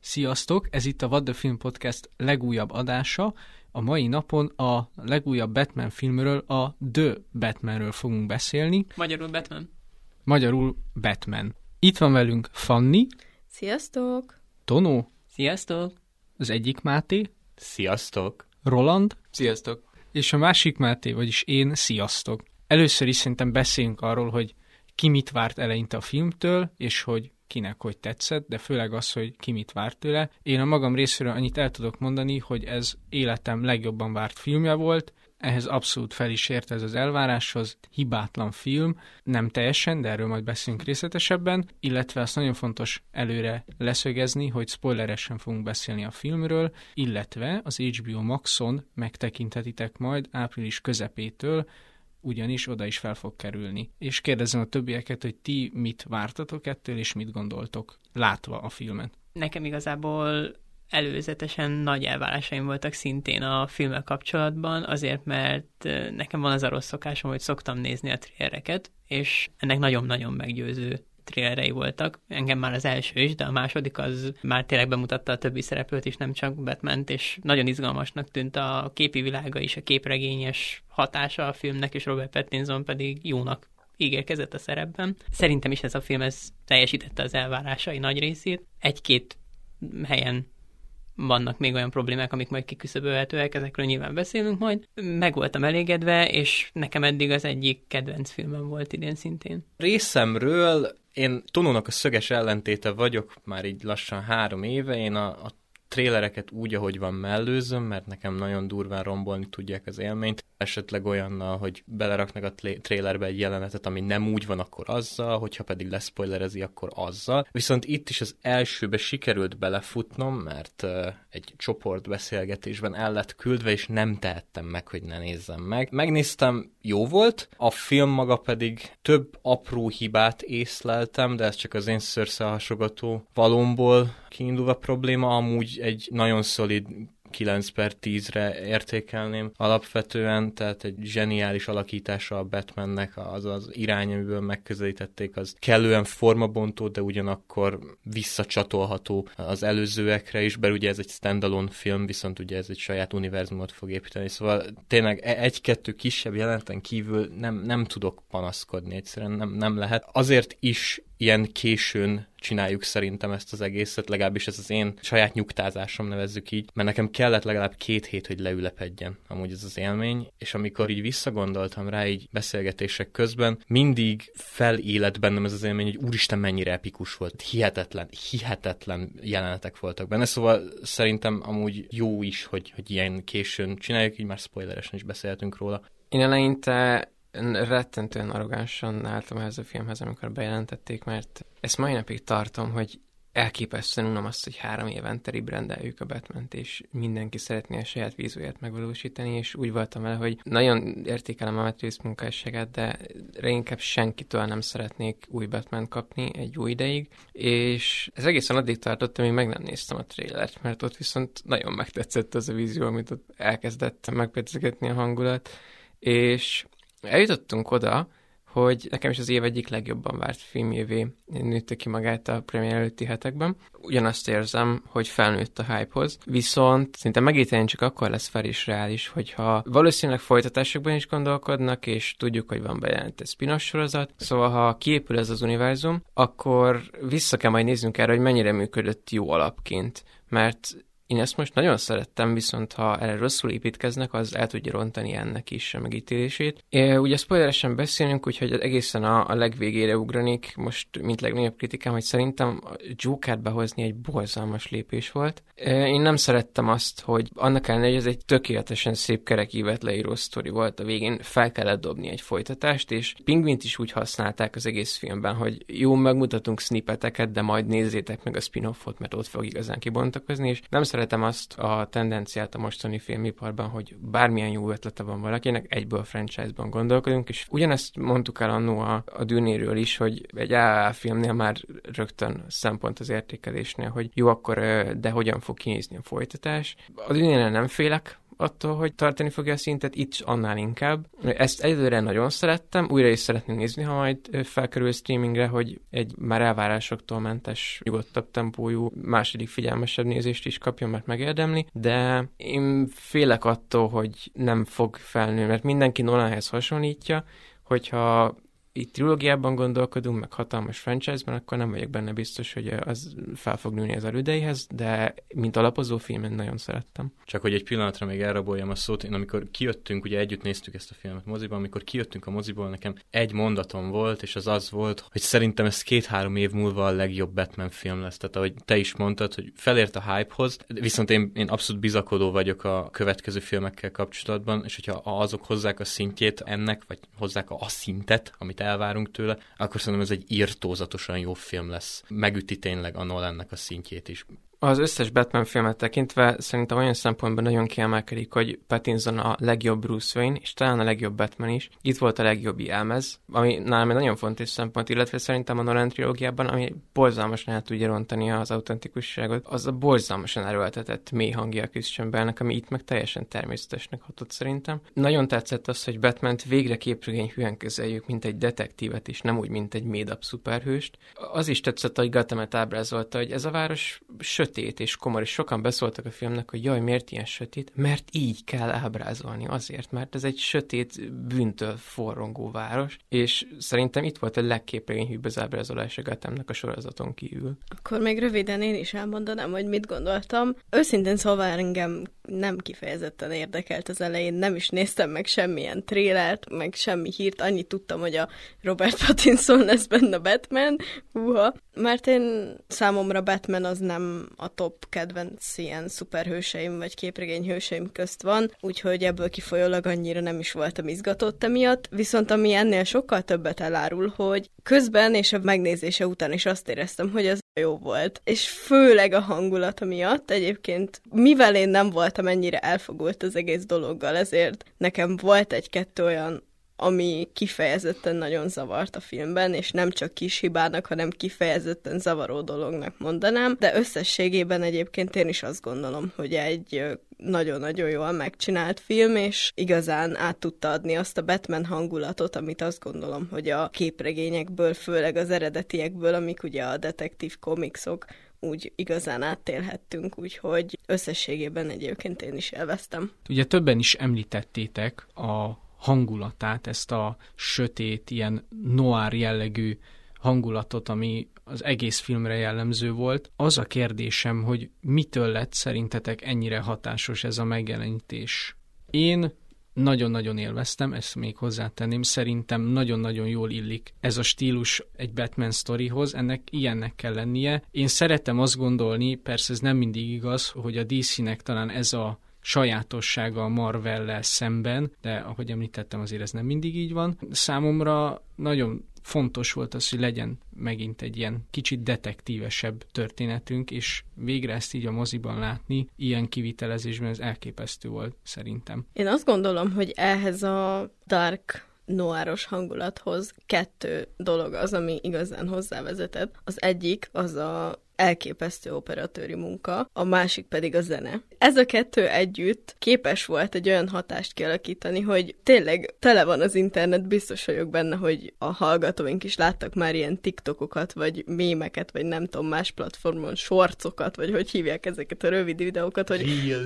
Sziasztok! Ez itt a What the Film Podcast legújabb adása. A mai napon a legújabb Batman filmről, a The Batmanről fogunk beszélni. Magyarul Batman. Itt van velünk Fanni. Sziasztok! Tonó. Sziasztok! Az egyik Máté. Sziasztok! Roland. Sziasztok! És a másik Máté, vagyis én. Sziasztok! Először is szerintem beszéljünk arról, hogy ki mit várt eleinte a filmtől, és hogy kinek hogy tetszett, de főleg az, hogy ki mit várt tőle. Én a magam részéről annyit el tudok mondani, hogy ez életem legjobban várt filmje volt, ehhez abszolút fel is ért ez az elváráshoz, hibátlan film, nem teljesen, de erről majd beszélünk részletesebben, illetve azt nagyon fontos előre leszögezni, hogy spoileresen fogunk beszélni a filmről, illetve az HBO Maxon megtekinthetitek majd április közepétől, ugyanis oda is fel fog kerülni. És kérdezem a többieket, hogy ti mit vártatok ettől, és mit gondoltok, látva a filmet. Nekem igazából előzetesen nagy elvárásaim voltak szintén a filmmel kapcsolatban, azért, mert nekem van az a rossz szokásom, hogy szoktam nézni a trailereket, és ennek nagyon-nagyon meggyőző trailerei voltak. Engem már az első is, de a második az már tényleg bemutatta a többi szereplőt is, nem csak Batmant, és nagyon izgalmasnak tűnt a képi világa is, a képregényes hatása a filmnek, és Robert Pattinson pedig jónak ígérkezett a szerepben. Szerintem is ez a film teljesítette az elvárásai nagy részét. Egy-két helyen vannak még olyan problémák, amik majd kiküszöbölhetőek, ezekről nyilván beszélünk majd. Meg voltam elégedve, és nekem eddig az egyik kedvenc filmem volt idén szintén. Részemről én Tonónak a szöges ellentéte vagyok, már így lassan 3 éve, én a trélereket úgy, ahogy van mellőzöm, mert nekem nagyon durván rombolni tudják az élményt. Esetleg olyannal, hogy beleraknak a trélerbe egy jelenetet, ami nem úgy van, akkor azzal, hogyha pedig leszpoilerezi, akkor azzal. Viszont itt is az elsőbe sikerült belefutnom, mert egy csoportbeszélgetésben el lett küldve, és nem tehettem meg, hogy ne nézzem meg. Megnéztem, jó volt, a film maga pedig több apró hibát észleltem, de ez csak az én szőrszálhasogató valómból kiindulva probléma, amúgy egy nagyon szolid 9/10-re értékelném alapvetően, tehát egy zseniális alakítása a Batmannek, az irány, amiből megközelítették, az kellően formabontó, de ugyanakkor visszacsatolható az előzőekre is, bár ugye ez egy standalone film, viszont ugye ez egy saját univerzumot fog építeni, szóval tényleg egy-kettő kisebb jeleneten kívül nem tudok panaszkodni, egyszerűen nem lehet. Azért is ilyen későn csináljuk szerintem ezt az egészet, legalábbis ez az én saját nyugtázásom, nevezzük így, mert nekem kellett legalább 2 hét, hogy leülepedjen amúgy ez az élmény, és amikor így visszagondoltam rá így beszélgetések közben, mindig felélett bennem ez az élmény, hogy úristen mennyire epikus volt, hihetetlen jelenetek voltak benne, szóval szerintem amúgy jó is, hogy ilyen későn csináljuk, így már spoileresen is beszéltünk róla. Én eleinte rettentően arrogánsan álltam ehhez a filmhez, amikor bejelentették, mert ezt mai napig tartom, hogy elképesztően unom azt, hogy 3 évente rebrandeljük a Batmant, és mindenki szeretné a saját vízióját megvalósítani, és úgy voltam vele, hogy nagyon értékelem a Matt Reeves munkásságát, de inkább senkitől nem szeretnék új Batman kapni egy jó ideig, és ez egészen addig tartott, amíg meg nem néztem a trailert, mert ott viszont nagyon megtetszett az a vízió, amit ott elkezdett megpedzegetni a hangulat, és eljutottunk oda, hogy nekem is az év egyik legjobban várt filmjévé nőtte ki magát a premier előtti hetekben. Ugyanazt érzem, hogy felnőtt a hypehoz, viszont szerintem megítélni csak akkor lesz fel is reális, hogyha valószínűleg folytatásokban is gondolkodnak, és tudjuk, hogy van bejelentett spin-off sorozat, szóval ha kiépül ez az univerzum, akkor vissza kell majd néznünk erre, hogy mennyire működött jó alapként, mert én ezt most nagyon szerettem, viszont ha erre rosszul építkeznek, az el tudja rontani ennek is a megítélését. Ugye spoileresen beszélünk, úgyhogy egészen a legvégére ugranék, most mint legnagyobb kritikám, hogy szerintem a Jokert behozni egy borzalmas lépés volt. Én nem szerettem azt, hogy annak ellenére, hogy ez egy tökéletesen szép kerekívet leíró sztori volt, a végén fel kellett dobni egy folytatást, és Pingvint is úgy használták az egész filmben, hogy jó, megmutatunk snippeteket, de majd nézzétek meg a spin-offot, mert ott fog igazán kibontakozni, és nem szeretem azt a tendenciát a mostani filmiparban, hogy bármilyen jó ötlete van valakinek, egyből franchise-ban gondolkodunk, és ugyanezt mondtuk el annó a Dűnéről is, hogy egy AAA filmnél már rögtön szempont az értékelésnél, hogy jó, akkor de hogyan fog kinézni a folytatás. A Dűnénél nem félek attól, hogy tartani fogja a szintet, itt is annál inkább. Ezt egyelőre nagyon szerettem, újra is szeretném nézni, ha majd felkerül streamingre, hogy egy már elvárásoktól mentes, nyugodtabb tempójú, második figyelmesebb nézést is kapjon, mert megérdemli, de én félek attól, hogy nem fog felnőni, mert mindenki Nolanhez hasonlítja, hogyha itt trilógiában gondolkodunk, meg hatalmas franchise-ban, akkor nem vagyok benne biztos, hogy az fel fog nőni az elődeihez, de mint alapozó filmet nagyon szerettem. Csak hogy egy pillanatra még elraboljam a szót, én amikor kijöttünk, ugye együtt néztük ezt a filmet moziban, amikor kijöttünk a moziból, nekem egy mondatom volt, és az volt, hogy szerintem ez 2-3 év múlva a legjobb Batman film lesz. Tehát ahogy te is mondtad, hogy felért a hypehoz, viszont én abszolút bizakodó vagyok a következő filmekkel kapcsolatban, és hogyha azok hozzák a szintjét ennek, vagy hozzák a szintet, amit elvárunk tőle, akkor szerintem ez egy irtózatosan jó film lesz. Megüti tényleg a Nolannek a szintjét is. Az összes Batman filmet tekintve szerintem olyan szempontból nagyon kiemelkedik, hogy Pattinson a legjobb Bruce Wayne, és talán a legjobb Batman is. Itt volt a legjobb jelmez, ami nálam egy nagyon fontos szempont, illetve szerintem a Nolan trilógiában, ami borzalmasan el tudja rontani az autentikusságot, az a borzalmasan erőltetett mély hangja a Christian Bale-nek, ami itt meg teljesen természetesnek hatott szerintem. Nagyon tetszett az, hogy Batmant végre képregény hűen kezeljük, mint egy detektívet is, nem úgy, mint egy made-up szuperhőst. Az is tetszett, hogy Gothamet ábrázolta, hogy ez a város sötét és komor, és sokan beszóltak a filmnek, hogy jaj, miért ilyen sötét? Mert így kell ábrázolni, azért, mert ez egy sötét, bűntől forrongó város, és szerintem itt volt a legképregényhűbb az ábrázolása Gothamnek a sorozaton kívül. Akkor még röviden én is elmondanám, hogy mit gondoltam. Őszintén szóval engem nem kifejezetten érdekelt az elején, nem is néztem meg semmilyen trélert, meg semmi hírt, annyit tudtam, hogy a Robert Pattinson lesz benne Batman, mert én számomra Batman az nem a top kedvenc ilyen szuperhőseim vagy képregényhőseim közt van, úgyhogy ebből kifolyólag annyira nem is voltam izgatott emiatt, viszont ami ennél sokkal többet elárul, hogy közben és a megnézése után is azt éreztem, hogy az jó volt. És főleg a hangulata miatt egyébként, mivel én nem voltam ennyire elfogult az egész dologgal, ezért nekem volt egy-kettő olyan, ami kifejezetten nagyon zavart a filmben, és nem csak kis hibának, hanem kifejezetten zavaró dolognak mondanám, de összességében egyébként én is azt gondolom, hogy egy nagyon-nagyon jól megcsinált film, és igazán át tudta adni azt a Batman hangulatot, amit azt gondolom, hogy a képregényekből, főleg az eredetiekből, amik ugye a detektív komikszok, úgy igazán áttélhettünk, úgyhogy összességében egyébként én is élveztem. Ugye többen is említettétek a hangulatát, ezt a sötét, ilyen noir jellegű hangulatot, ami az egész filmre jellemző volt. Az a kérdésem, hogy mitől lett szerintetek ennyire hatásos ez a megjelenítés? Én nagyon-nagyon élveztem, ezt még hozzátenném, szerintem nagyon-nagyon jól illik ez a stílus egy Batman sztorihoz, ennek ilyennek kell lennie. Én szeretem azt gondolni, persze ez nem mindig igaz, hogy a DC-nek talán ez a sajátossága a Marvellel szemben, de ahogy említettem, azért ez nem mindig így van. Számomra nagyon fontos volt az, hogy legyen megint egy ilyen kicsit detektívesebb történetünk, és végre ezt így a moziban látni, ilyen kivitelezésben ez elképesztő volt szerintem. Én azt gondolom, hogy ehhez a dark noiros hangulathoz 2 dolog az, ami igazán hozzávezetett. Az egyik az a elképesztő operatőri munka, a másik pedig a zene. Ez a 2 együtt képes volt egy olyan hatást kialakítani, hogy tényleg tele van az internet, biztos vagyok benne, hogy a hallgatóink is láttak már ilyen TikTokokat, vagy mémeket, vagy nem tudom, más platformon, shortsokat, vagy hogy hívják ezeket a rövid videókat, hogy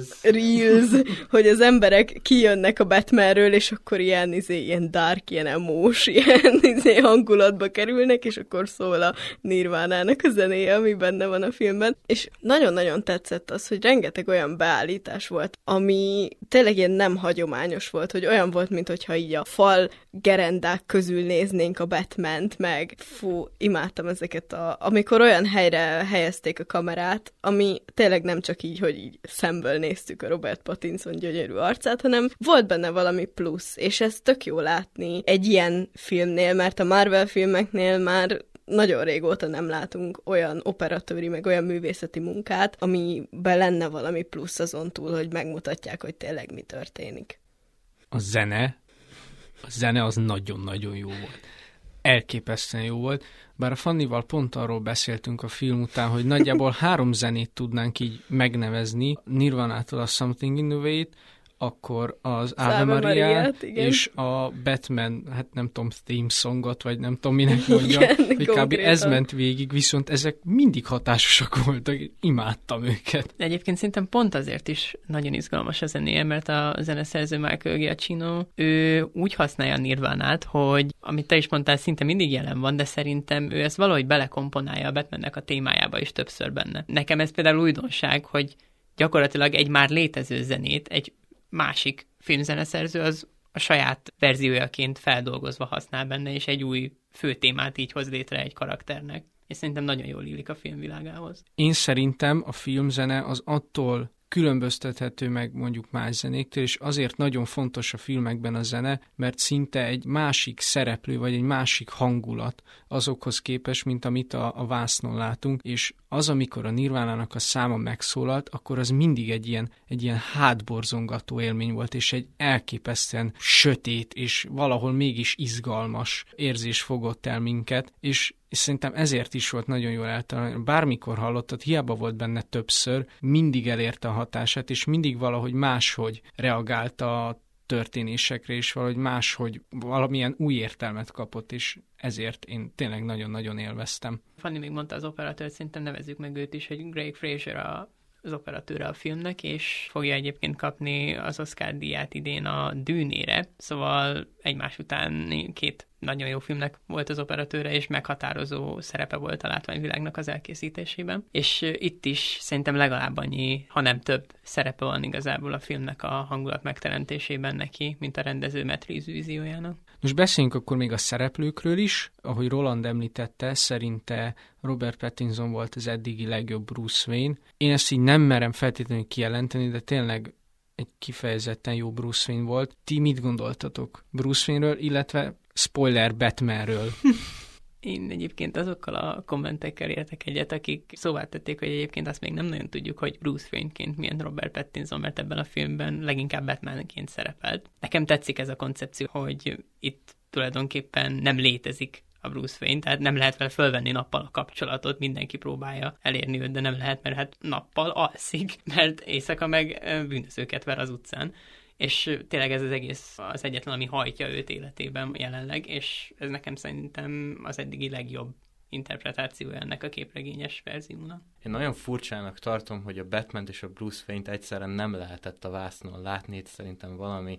Reels, hogy az emberek kijönnek a Batmanről, és akkor ilyen dark, ilyen emos, ilyen hangulatba kerülnek, és akkor szól a Nirvánának a zenéje, ami benne van a filmben, és nagyon-nagyon tetszett az, hogy rengeteg olyan beállítás volt, ami tényleg ilyen nem hagyományos volt, hogy olyan volt, mintha így a fal gerendák közül néznénk a Batmant, meg imádtam ezeket amikor olyan helyre helyezték a kamerát, ami tényleg nem csak így, hogy így szemből néztük a Robert Pattinson gyönyörű arcát, hanem volt benne valami plusz, és ez tök jó látni egy ilyen filmnél, mert a Marvel filmeknél már nagyon régóta nem látunk olyan operatőri, meg olyan művészeti munkát, amiben lenne valami plusz azon túl, hogy megmutatják, hogy tényleg mi történik. A zene az nagyon-nagyon jó volt. Elképesztően jó volt, bár a Fannival pont arról beszéltünk a film után, hogy nagyjából 3 zenét tudnánk így megnevezni, Nirvanától a Something in the Way-t, akkor az Ave Mariát, igen. és a Batman, hát nem tudom, theme songot, vagy nem tudom, minek mondja, Igen, hogy kb. Ez ment végig, viszont ezek mindig hatásosak voltak, imádtam őket. De egyébként szerintem pont azért is nagyon izgalmas a zenéje, mert a zeneszerző Michael Giacchino, ő úgy használja a Nirvánát, hogy amit te is mondtál, szinte mindig jelen van, de szerintem ő ezt valahogy belekomponálja a Batmannek a témájába is többször benne. Nekem ez például újdonság, hogy gyakorlatilag egy már létező zenét egy másik filmzeneszerző az a saját verziójaként feldolgozva használ benne, és egy új főtémát így hoz létre egy karakternek. És szerintem nagyon jól illik a filmvilágához. Én szerintem a filmzene az attól különböztethető meg mondjuk más zenéktől, és azért nagyon fontos a filmekben a zene, mert szinte egy másik szereplő, vagy egy másik hangulat azokhoz képest, mint amit a vásznon látunk, és az, amikor a Nirvánának a száma megszólalt, akkor az mindig egy ilyen hátborzongató élmény volt, és egy elképesztően sötét, és valahol mégis izgalmas érzés fogott el minket, és szerintem ezért is volt nagyon jól eltalálni. Bármikor hallottad, hiába volt benne többször, mindig elérte a hatását, és mindig valahogy máshogy reagált a történésekre, és valahogy máshogy valamilyen új értelmet kapott, és ezért én tényleg nagyon-nagyon élveztem. Fanni még mondta az operatőrt, szerintem nevezzük meg őt is, hogy Greig Fraser az operatőre a filmnek, és fogja egyébként kapni az Oscar-díját idén a Dűnére, szóval egymás után 2 nagyon jó filmnek volt az operatőre, és meghatározó szerepe volt a látványvilágnak az elkészítésében. És itt is szerintem legalább annyi, ha nem több szerepe van igazából a filmnek a hangulat megteremtésében neki, mint a rendező Matt Reeves víziójának. Most beszéljünk akkor még a szereplőkről is. Ahogy Roland említette, szerinte Robert Pattinson volt az eddigi legjobb Bruce Wayne. Én ezt így nem merem feltétlenül kijelenteni, de tényleg egy kifejezetten jó Bruce Wayne volt. Ti mit gondoltatok Bruce Wayne-ről, illetve spoiler Batmanről? Én egyébként azokkal a kommentekkel értek egyet, akik szóvá tették, hogy egyébként azt még nem nagyon tudjuk, hogy Bruce Wayne-ként milyen Robert Pattinson, mert ebben a filmben leginkább Batman-ként szerepelt. Nekem tetszik ez a koncepció, hogy itt tulajdonképpen nem létezik a Bruce Wayne, tehát nem lehet vele fölvenni nappal a kapcsolatot, mindenki próbálja elérni őt, de nem lehet, mert hát nappal alszik, mert éjszaka meg bűnözőket ver az utcán. És tényleg ez az egész az egyetlen, ami hajtja őt életében jelenleg, és ez nekem szerintem az eddigi legjobb interpretációja ennek a képregényes verziónak. Én nagyon furcsának tartom, hogy a Batman és a Bruce Wayne-t egyszerre nem lehetett a vásznon látni, itt szerintem valami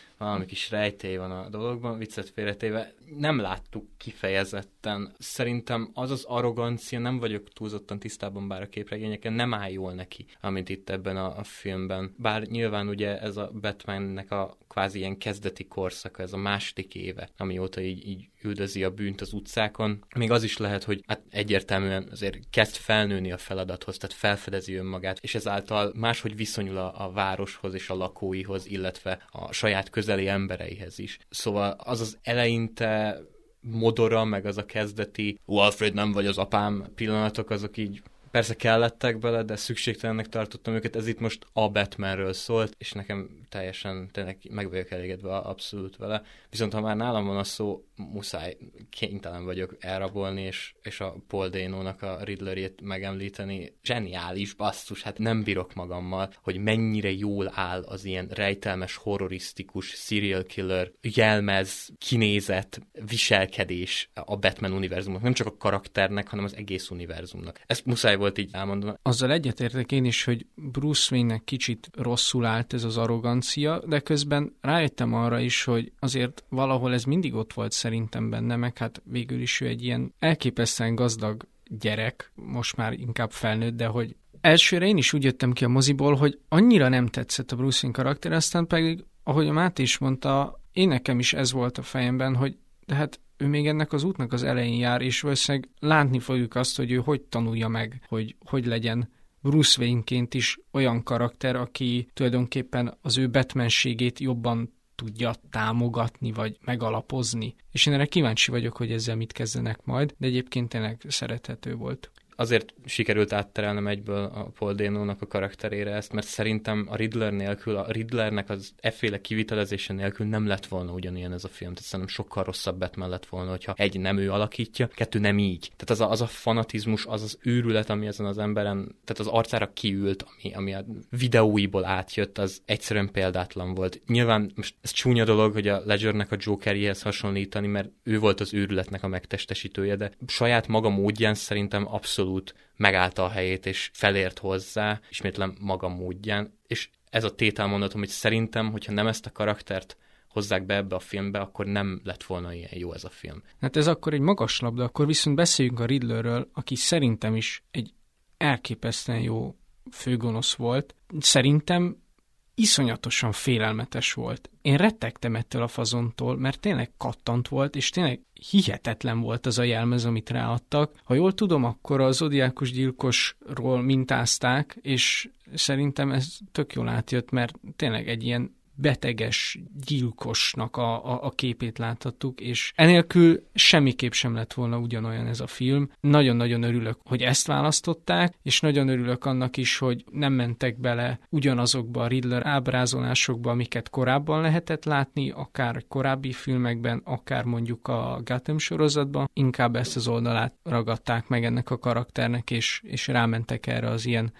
kis rejtély van a dologban, viccet félretéve. Nem láttuk kifejezetten. Szerintem az az arrogancia, nem vagyok túlzottan tisztában bár a képregényeken, nem áll jól neki, amit itt ebben a filmben. Bár nyilván ugye ez a Batmannek a kvázi ilyen kezdeti korszaka, ez a második éve, amióta így üldözi a bűnt az utcákon. Még az is lehet, hogy hát egyértelműen azért kezd felnőni a feladathoz, tehát felfedezi önmagát, és ezáltal máshogy viszonyul a városhoz és a lakóihoz, illetve a saját közeli embereihez is. Szóval az az eleinte modora, meg az a kezdeti Alfred, nem vagy az apám pillanatok, azok így persze kellettek bele, de szükségtelennek tartottam őket, ez itt most a Batmanről szólt, és nekem teljesen tényleg meg vagyok elégedve abszolút vele. Viszont ha már nálam van a szó, muszáj, kénytelen vagyok elrabolni, és a Paul Dano-nak a Riddlerét megemlíteni. Zseniális, basszus, hát nem bírok magammal, hogy mennyire jól áll az ilyen rejtelmes, horrorisztikus, serial killer, jelmez, kinézet, viselkedés a Batman univerzumnak. Nem csak a karakternek, hanem az egész univerzumnak. Ezt muszáj volt így elmondanom. Azzal egyetértek én is, hogy Bruce Wayne-nek kicsit rosszul állt ez az arrogancia, de közben rájöttem arra is, hogy azért valahol ez mindig ott volt szerintem benne, meg hát végül is ő egy ilyen elképesztően gazdag gyerek, most már inkább felnőtt, de hogy elsőre én is úgy jöttem ki a moziból, hogy annyira nem tetszett a Bruce Wayne karakter, aztán pedig, ahogy a Máté is mondta, én nekem is ez volt a fejemben, hogy de hát ő még ennek az útnak az elején jár, és valószínűleg látni fogjuk azt, hogy ő hogy tanulja meg, hogy legyen Bruce Wayne-ként is olyan karakter, aki tulajdonképpen az ő Batmanségét jobban tudja támogatni, vagy megalapozni. És én erre kíváncsi vagyok, hogy ezzel mit kezdenek majd, de egyébként tényleg szerethető volt. azért sikerült átterelnem egyből a Paul Dano-nak a karakterére ezt, mert szerintem a Riddler nélkül, a Riddlernek az efféle kivitelezése nélkül nem lett volna ugyanilyen ez a film. Tehát szerintem sokkal rosszabb Batman lett volna, hogyha egy nem ő alakítja, kettő nem így. Tehát az a fanatizmus, az őrület, ami ezen az emberen, tehát az arcára kiült, ami a videóiból átjött, az egyszerűen példátlan volt. Nyilván most ez csúnya dolog, hogy a Ledgernek a Jokerjéhez hasonlítani, mert ő volt az őrületnek a megtestesítője, de saját maga módján szerintem abszolút megállta a helyét, és felért hozzá, ismétlem maga módján. És ez a tételmondatom, hogy szerintem, hogyha nem ezt a karaktert hozzák be ebbe a filmbe, akkor nem lett volna ilyen jó ez a film. Hát ez akkor egy magas labda, akkor viszont beszéljünk a Riddlerről, aki szerintem is egy elképesztően jó főgonosz volt. Szerintem iszonyatosan félelmetes volt. Én rettegtem ettől a fazontól, mert tényleg kattant volt, és tényleg hihetetlen volt az a jelmez, amit ráadtak. Ha jól tudom, akkor a Zodiákus gyilkosról mintázták, és szerintem ez tök jól átjött, mert tényleg egy ilyen beteges gyilkosnak a képét láthattuk, és enélkül semmiképp sem lett volna ugyanolyan ez a film. Nagyon-nagyon örülök, hogy ezt választották, és nagyon örülök annak is, hogy nem mentek bele ugyanazokba a Riddler ábrázolásokba, amiket korábban lehetett látni, akár a korábbi filmekben, akár mondjuk a Gotham sorozatban. Inkább ezt az oldalát ragadták meg ennek a karakternek, és rámentek erre az ilyen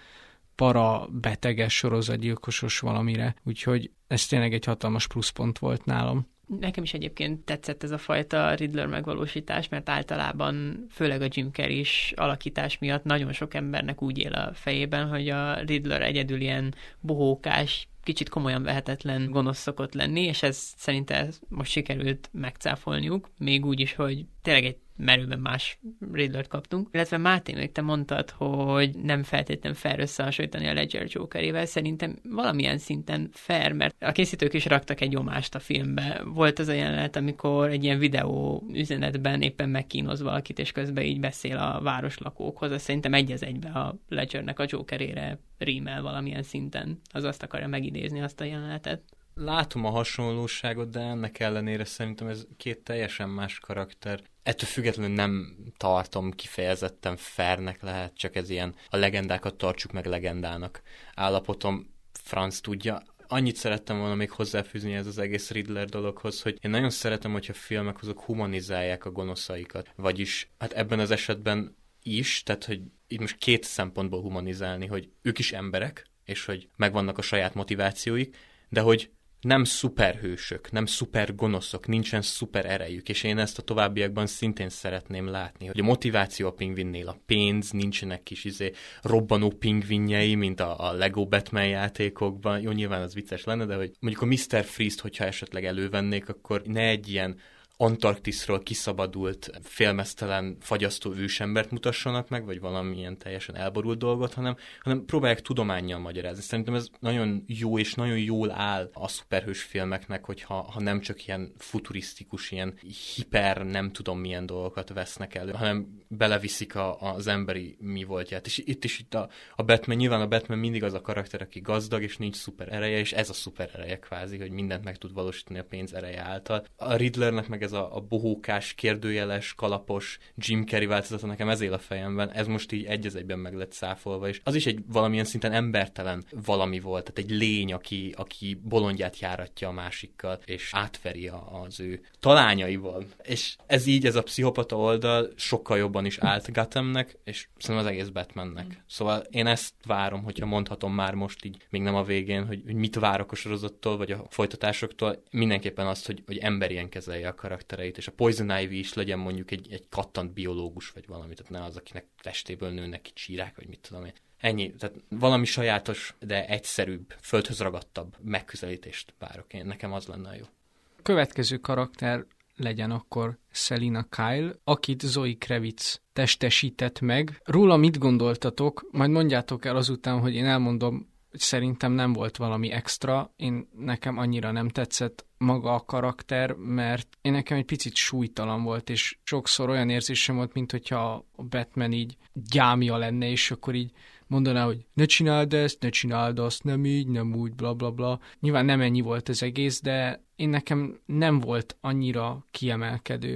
beteges sorozatgyilkosos valamire. Úgyhogy ez tényleg egy hatalmas pluszpont volt nálam. Nekem is egyébként tetszett ez a fajta Riddler megvalósítás, mert általában, főleg a Jim Carrey-s alakítás miatt nagyon sok embernek úgy él a fejében, hogy a Riddler egyedül ilyen bohókás, kicsit komolyan vehetetlen gonosz szokott lenni, és ez szerintem most sikerült megcáfolniuk, még úgy is, hogy tényleg egy merőben más Riddlert kaptunk. Illetve Máté, még te mondtad, hogy nem feltétlenül fair összehasonlítani a Ledger Jokerével. Szerintem valamilyen szinten fair, mert a készítők is raktak egy nyomást a filmbe. Volt az a jelenet, amikor egy ilyen videó üzenetben éppen megkínoz valakit, és közben így beszél a városlakókhoz. Az szerintem egy az egybe a Ledgernek a Jokerére rímel valamilyen szinten. Az azt akarja megidézni, azt a jelenetet. Látom a hasonlóságot, de ennek ellenére szerintem ez két teljesen más karakter. Ettől függetlenül nem tartom kifejezetten fairnek, lehet csak ez ilyen a legendákat tartsuk meg legendának állapotom, franc tudja. Annyit szerettem volna még hozzáfűzni ez az egész Riddler dologhoz, hogy én nagyon szeretem, hogyha filmek azok humanizálják a gonoszaikat. Vagyis hát ebben az esetben is, tehát hogy itt most két szempontból humanizálni, hogy ők is emberek, és hogy megvannak a saját motivációik, de hogy nem szuperhősök, nem szuper gonoszok, nincsen szuper erejük, és én ezt a továbbiakban szintén szeretném látni, hogy a motiváció a pingvinnél a pénz, nincsenek kis robbanó pingvinjei, mint a Lego Batman játékokban. Jó, nyilván az vicces lenne, de hogy mondjuk a Mr. Freeze-t, hogyha esetleg elővennék, akkor ne egy ilyen Antarktiszról kiszabadult, félmeztelen, fagyasztó ősembert mutassanak meg, vagy valamilyen teljesen elborult dolgot, hanem próbálják tudománnyal magyarázni. Szerintem ez nagyon jó, és nagyon jól áll a szuperhős filmeknek, hogyha nem csak ilyen futurisztikus, ilyen hiper, nem tudom milyen dolgokat vesznek elő, hanem beleviszik az emberi mi voltját. És itt a Batman, nyilván a Batman mindig az a karakter, aki gazdag, és nincs szuper ereje, és ez a szuper ereje kvázi, hogy mindent meg tud valósítani a pénz ereje által. A Riddlernek meg ez a bohókás, kérdőjeles, kalapos Jim Carrey változata, nekem ez él a fejemben, ez most így egy az egyben meg lett száfolva, és az is egy valamilyen szinten embertelen valami volt, tehát egy lény, aki bolondját járatja a másikkal, és átveri az ő talányaival. És ez a pszichopata oldal sokkal jobban is állt Gothamnek, és szerintem az egész Batmannek. Szóval én ezt várom, hogyha mondhatom már most így, még nem a végén, hogy mit várok a sorozattól, vagy a folytatásoktól, mindenképpen azt, hogy emberien kezelje a karaktereit, és a Poison Ivy is legyen mondjuk egy kattant biológus, vagy valami, tehát ne az, akinek testéből nőnek ki csírák, vagy mit tudom én. Ennyi, tehát valami sajátos, de egyszerűbb, földhöz ragadtabb megközelítést várok én, nekem az lenne jó. A következő karakter legyen akkor Selina Kyle, akit Zoe Kravitz testesített meg. Róla mit gondoltatok? Majd mondjátok el azután, hogy én elmondom, hogy szerintem nem volt valami extra, nekem annyira nem tetszett maga a karakter, mert nekem egy picit súlytalan volt, és sokszor olyan érzésem volt, mint hogyha a Batman így gyámja lenne, és akkor így mondaná, hogy ne csináld ezt, ne csináld azt, nem így, nem úgy, bla bla bla. Nyilván nem ennyi volt az egész, de nekem nem volt annyira kiemelkedő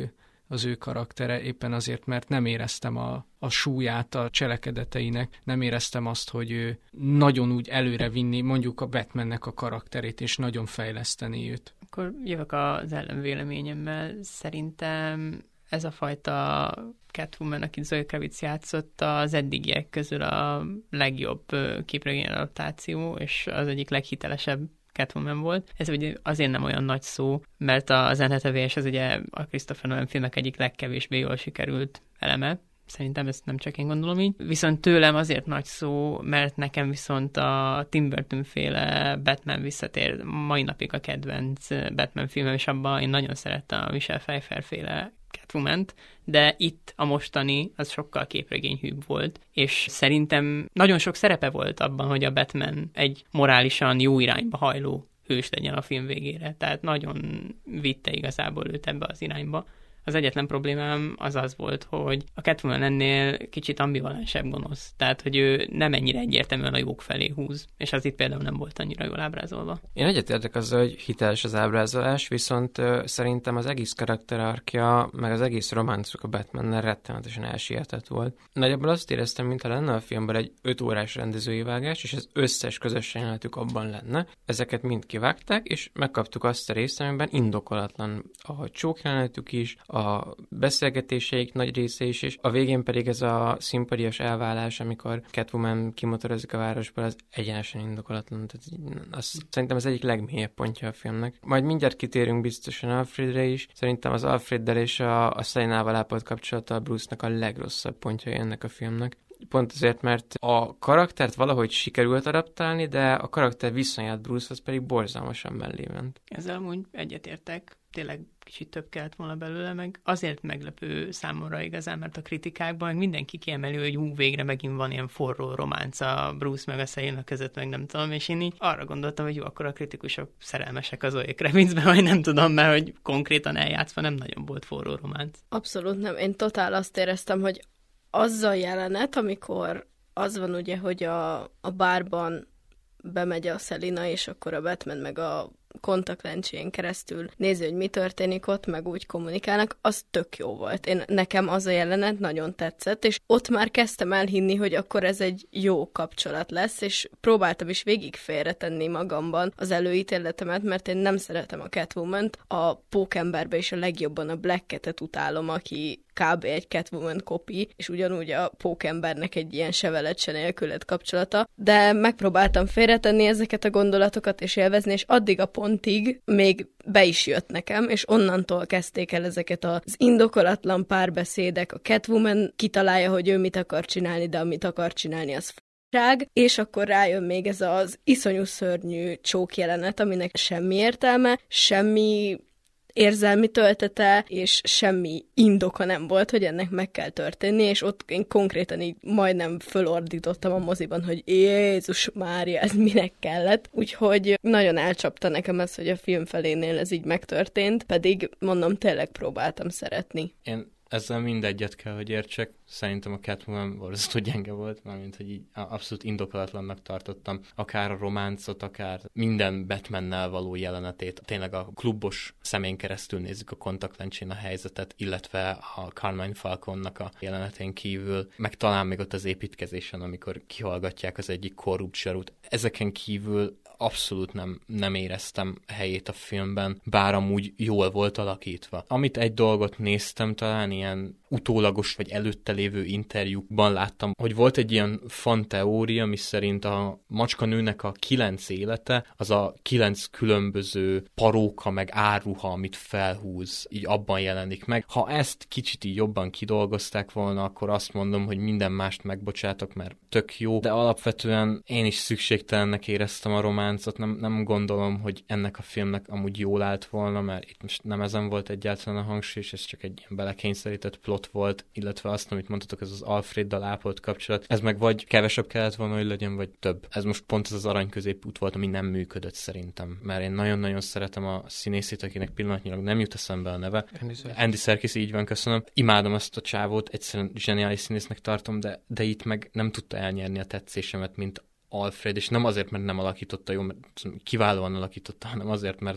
az ő karaktere, éppen azért, mert nem éreztem a súlyát a cselekedeteinek, nem éreztem azt, hogy ő nagyon úgy előre vinni mondjuk a Batmannek a karakterét, és nagyon fejleszteni őt. Akkor jövök az ellenvéleményemmel. Szerintem ez a fajta Catwoman, akit Zoe Kravitz játszott, az eddigiek közül a legjobb képregény adaptáció, és az egyik leghitelesebb Catwoman volt. Ez ugye azért nem olyan nagy szó, mert az Anne Hathaway az ugye a Christopher Nolan filmek egyik legkevésbé jól sikerült eleme. Szerintem ezt nem csak én gondolom így. Viszont tőlem azért nagy szó, mert nekem viszont a Tim Burton-féle Batman visszatér mai napig a kedvenc Batman filmem, és abban én nagyon szerettem a Michelle Pfeiffer-féle Catwoman-t, de itt a mostani az sokkal képregényhűbb volt, és szerintem nagyon sok szerepe volt abban, hogy a Batman egy morálisan jó irányba hajló hős legyen a film végére. Tehát nagyon vitte igazából őt ebbe az irányba. Az egyetlen problémám az volt, hogy a Catwoman ennél kicsit ambivalensebb gonosz. Tehát, hogy ő nem ennyire egyértelműen a jók felé húz, és az itt például nem volt annyira jól ábrázolva. Én egyetértek azzal, hogy hiteles az ábrázolás, viszont szerintem az egész karakterarkja, meg az egész románcuk a Batmannel rettenetesen elsietett volt. Nagyjából azt éreztem, mintha lenne a filmben egy 5 órás rendezői vágás, és az összes közös jelenetük abban lenne. Ezeket mind kivágták, és megkaptuk azt a részt, amiben indokolatlan a csókjelenetük is, a beszélgetéseik nagy része is, és a végén pedig ez a szimpadias elválás, amikor Catwoman kimotorozik a városból, az egyenesen indokolatlan. Szerintem az egyik legmélyebb pontja a filmnek. Majd mindjárt kitérünk biztosan Alfredre is. Szerintem az Alfreddel és a Selina-val ápolt kapcsolata a Bruce-nak a legrosszabb pontja ennek a filmnek. Pont azért, mert a karaktert valahogy sikerült adaptálni, de a karakter viszonyát Bruce-hoz pedig borzalmasan mellé ment. Ezzel amúgy egyetértek. Tényleg kicsit több kellett volna belőle, meg azért meglepő számomra igazán, mert a kritikákban meg mindenki kiemeli, hogy végre megint van ilyen forró románca Bruce meg a Selina között, meg nem tudom, és én így arra gondoltam, hogy jó, akkor a kritikusok szerelmesek az Zoe Kravitzben, vagy nem tudom, mert hogy konkrétan eljátszva nem nagyon volt forró románc. Abszolút nem. Én totál azt éreztem, hogy az a jelenet, amikor az van ugye, hogy a bárban bemegy a Selina, és akkor a Batman meg a kontaktlencsén keresztül nézi, hogy mi történik ott, meg úgy kommunikálnak, az tök jó volt. Nekem az a jelenet nagyon tetszett, és ott már kezdtem elhinni, hogy akkor ez egy jó kapcsolat lesz, és próbáltam is végig félretenni magamban az előítéletemet, mert én nem szeretem a Catwoman-t, a Pókemberbe is a legjobban a Black Cat-et utálom, aki kb. Egy Catwoman kopi, és ugyanúgy a Pókembernek egy ilyen se veled, se nélküled kapcsolata, de megpróbáltam félretenni ezeket a gondolatokat, és élvezni, és addig a pontig még be is jött nekem, és onnantól kezdték el ezeket az indokolatlan párbeszédek, a Catwoman kitalálja, hogy ő mit akar csinálni, de amit akar csinálni, az f***ság, és akkor rájön még ez az iszonyú szörnyű csókjelenet, aminek semmi értelme, semmi érzelmi töltete, és semmi indoka nem volt, hogy ennek meg kell történni, és ott én konkrétan így majdnem fölordítottam a moziban, hogy Jézus Mária, ez minek kellett. Úgyhogy nagyon elcsapta nekem ez, hogy a film felénél ez így megtörtént, pedig mondom, tényleg próbáltam szeretni. Én ezzel mindegyet kell, hogy értsek. Szerintem a Catwoman borzasztó gyenge volt, mármint, hogy így abszolút indokolatlannak tartottam. Akár a románcot, akár minden Batmannel való jelenetét. Tényleg a klubos szemén keresztül nézzük a kontaktlencsén a helyzetet, illetve a Carmine Falconnak a jelenetén kívül, meg talán még ott az építkezésen, amikor kihallgatják az egyik korrupt zsarút. Ezeken kívül abszolút nem éreztem helyét a filmben, bár amúgy jól volt alakítva. Amit egy dolgot néztem, talán ilyen utólagos vagy előtte lévő interjúkban láttam, hogy volt egy ilyen fanteória, miszerint a macskanőnek a 9 élete, az a 9 különböző paróka meg áruha, amit felhúz, így abban jelenik meg. Ha ezt kicsit így jobban kidolgozták volna, akkor azt mondom, hogy minden mást megbocsátok, mert tök jó, de alapvetően én is szükségtelennek éreztem a románcot, nem gondolom, hogy ennek a filmnek amúgy jól állt volna, mert itt most nem ezen volt egyáltalán a hangsúly, és ez csak egy ilyen belekényszerített plot volt, illetve azt, amit mondtatok, ez az Alfreddal ápolt kapcsolat, ez meg vagy kevesebb kellett volna, hogy legyen, vagy több. Ez most pont az arany középút volt, ami nem működött szerintem, mert én nagyon-nagyon szeretem a színészét, akinek pillanatnyilag nem jut eszembe a neve. Andy Serkis, így van, köszönöm. Imádom azt a csávót, egyszerűen zseniális színésznek tartom, de itt meg nem tudta elnyerni a tetszésemet, mint Alfred, és nem azért, mert nem alakította jó, mert kiválóan alakította, hanem azért, mert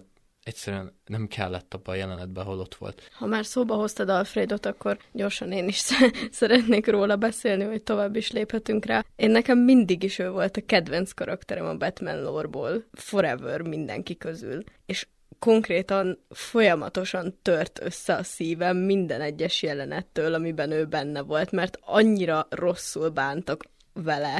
egyszerűen nem kellett abban a jelenetben, ahol ott volt. Ha már szóba hoztad Alfredot, akkor gyorsan én is szeretnék róla beszélni, hogy tovább is léphetünk rá. Nekem mindig is ő volt a kedvenc karakterem a Batman lore-ból, forever mindenki közül. És konkrétan folyamatosan tört össze a szívem minden egyes jelenettől, amiben ő benne volt, mert annyira rosszul bántak vele,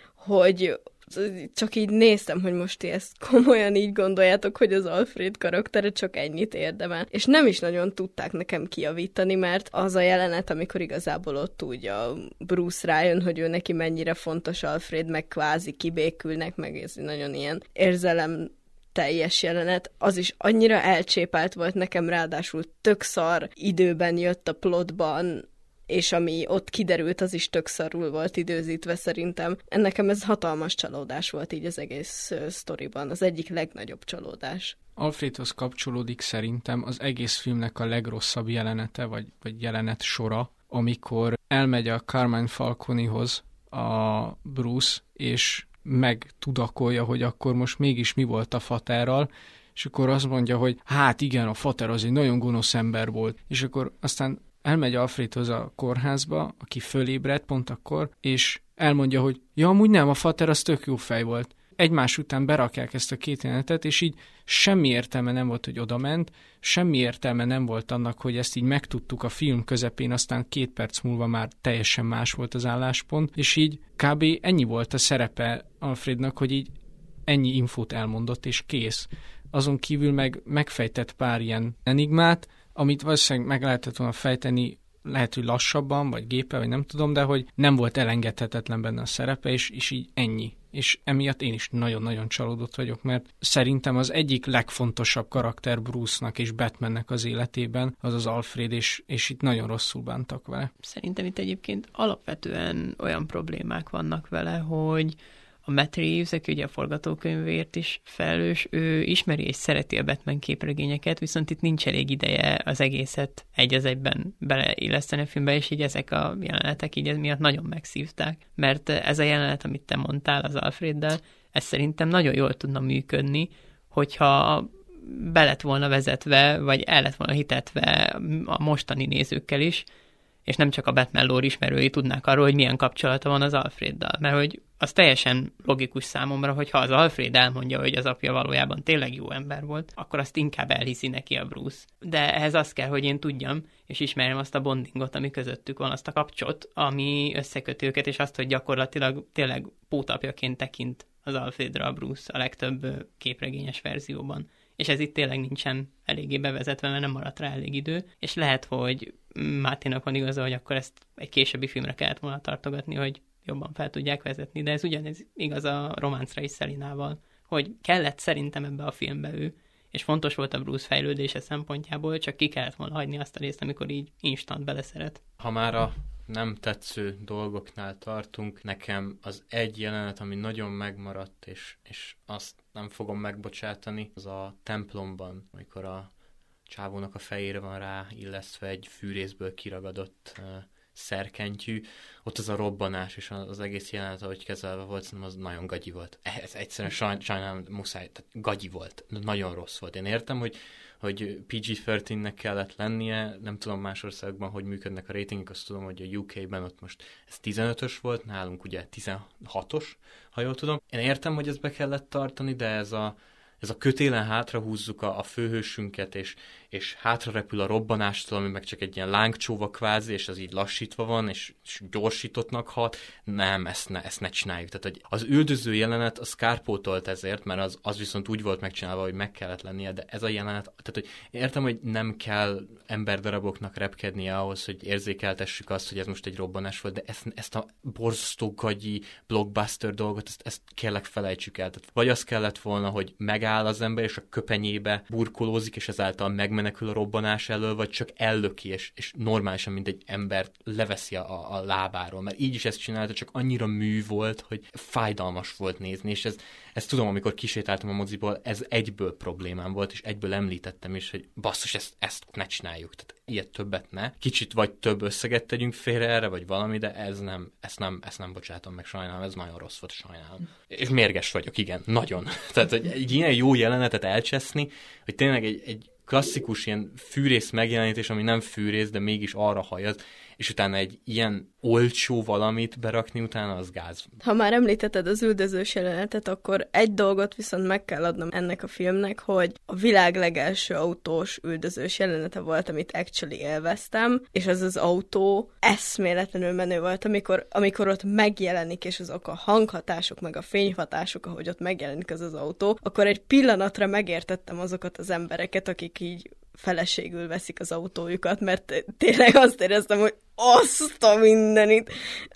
hogy csak így néztem, hogy most ti ezt komolyan így gondoljátok, hogy az Alfred karaktere csak ennyit érdemel. És nem is nagyon tudták nekem kijavítani, mert az a jelenet, amikor igazából ott úgy a Bruce rájön, hogy ő neki mennyire fontos Alfred, meg kvázi kibékülnek, meg ez nagyon ilyen érzelem teljes jelenet, az is annyira elcsépelt volt nekem, ráadásul tök szar időben jött a plotban, és ami ott kiderült, az is tök szarul volt időzítve szerintem. Nekem ez hatalmas csalódás volt így az egész sztoriban, az egyik legnagyobb csalódás. Alfredhoz kapcsolódik szerintem az egész filmnek a legrosszabb jelenete, vagy jelenet sora, amikor elmegy a Carmine Falconehoz a Bruce, és megtudakolja, hogy akkor most mégis mi volt a Faterral, és akkor azt mondja, hogy hát igen, a Fater az egy nagyon gonosz ember volt, és akkor aztán elmegy Alfredhoz a kórházba, aki fölébred pont akkor, és elmondja, hogy ja, amúgy nem, a Fater az tök jó fej volt. Egymás után berakják ezt a két jelenetet, és így semmi értelme nem volt, hogy odament, semmi értelme nem volt annak, hogy ezt így megtudtuk a film közepén, aztán 2 perc múlva már teljesen más volt az álláspont, és így kb. Ennyi volt a szerepe Alfrednak, hogy így ennyi infót elmondott, és kész. Azon kívül megfejtett pár ilyen enigmát, amit valószínűleg meg lehetett volna fejteni, lehet, hogy lassabban, vagy géppel, vagy nem tudom, de hogy nem volt elengedhetetlen benne a szerepe, és így ennyi. És emiatt én is nagyon-nagyon csalódott vagyok, mert szerintem az egyik legfontosabb karakter Bruce-nak és Batmannek az életében az az Alfred, és itt nagyon rosszul bántak vele. Szerintem itt egyébként alapvetően olyan problémák vannak vele, hogy a Matt Reeves, aki ugye a forgatókönyvért is felelős, ő ismeri és szereti a Batman képregényeket, viszont itt nincs elég ideje az egészet egy az egyben beleilleszteni a filmbe, és így ezek a jelenetek így ez miatt nagyon megszívták. Mert ez a jelenet, amit te mondtál az Alfreddel, ez szerintem nagyon jól tudna működni, hogyha be lett volna vezetve, vagy el lett volna hitetve a mostani nézőkkel is, és nem csak a Batman lore ismerői tudnák arról, hogy milyen kapcsolata van az Alfreddal. Mert hogy az teljesen logikus számomra, hogy ha az Alfred elmondja, hogy az apja valójában tényleg jó ember volt, akkor azt inkább elhiszi neki a Bruce. De ehhez az kell, hogy én tudjam, és ismerjem azt a bondingot, ami közöttük van, azt a kapcsot, ami összeköti őket, és azt, hogy gyakorlatilag tényleg pótapjaként tekint az Alfredra a Bruce a legtöbb képregényes verzióban. És ez itt tényleg nincsen eléggé bevezetve, mert nem maradt rá elég idő, és lehet, hogy Máténak van igaza, hogy akkor ezt egy későbbi filmre kellett volna tartogatni, hogy jobban fel tudják vezetni, de ez ugyanez igaz a románcra is Szelinával, hogy kellett szerintem ebbe a filmbe ő, és fontos volt a Bruce fejlődése szempontjából, csak ki kellett volna hagyni azt a részt, amikor így instant beleszeret. Ha már a nem tetsző dolgoknál tartunk, nekem az egy jelenet, ami nagyon megmaradt, és azt nem fogom megbocsátani, az a templomban, amikor a csávónak a fejére van rá illesztve egy fűrészből kiragadott szerkentyű, ott az a robbanás, és az egész jelenet, ahogy kezelve volt, szerintem az nagyon gagyi volt. Ez egyszerűen sajnálom, muszáj, tehát gagyi volt, nagyon rossz volt. Én értem, hogy PG-13-nek kellett lennie, nem tudom más országban, hogy működnek a ratingek, azt tudom, hogy a UK-ben ott most ez 15-ös volt, nálunk ugye 16-os, ha jól tudom. Én értem, hogy ezt be kellett tartani, de ez a kötélen hátrahúzzuk a főhősünket, és hátra repül a robbanástól, ami meg csak egy ilyen lángcsóva kvázi, és az így lassítva van, és gyorsítottnak hat. Nem, ezt ne csináljuk. Tehát hogy az üldöző jelenet, az kárpótolt ezért, mert az viszont úgy volt megcsinálva, hogy meg kellett lennie, de ez a jelenet, tehát hogy értem, hogy nem kell emberdaraboknak repkednie ahhoz, hogy érzékeltessük azt, hogy ez most egy robbanás volt, de ezt a borzasztó gagyi blockbuster dolgot, ezt kérlek felejtsük el. Tehát vagy az kellett volna, hogy megáll az ember, és a köpenyébe burkolózik, és ezáltal megmenekül a robbanás elől, vagy csak ellöki, és normálisan, mint egy embert leveszi a lábáról, mert így is ezt csinálta, csak annyira mű volt, hogy fájdalmas volt nézni, és ezt tudom, amikor kisétáltam a moziból, ez egyből problémám volt, és egyből említettem is, hogy basszus, ezt ne csináljuk, tehát ilyet többet ne. Kicsit vagy több összeget tegyünk félre erre, vagy valami, de ezt nem bocsátom meg, sajnálom, ez nagyon rossz volt, sajnálom. És mérges vagyok, igen, nagyon. Tehát egy ilyen jó jelenetet elcseszni, hogy tényleg egy klasszikus ilyen fűrész megjelenítés, ami nem fűrész, de mégis arra hajaz, és utána egy ilyen olcsó valamit berakni utána, az gáz. Ha már említetted az üldözős jelenetet, akkor egy dolgot viszont meg kell adnom ennek a filmnek, hogy a világ legelső autós üldözős jelenete volt, amit actually élveztem, és az autó eszméletlenül menő volt, amikor ott megjelenik, és azok a hanghatások, meg a fényhatások, ahogy ott megjelenik az autó, akkor egy pillanatra megértettem azokat az embereket, akik így feleségül veszik az autójukat, mert tényleg azt éreztem, hogy azt a mindenit.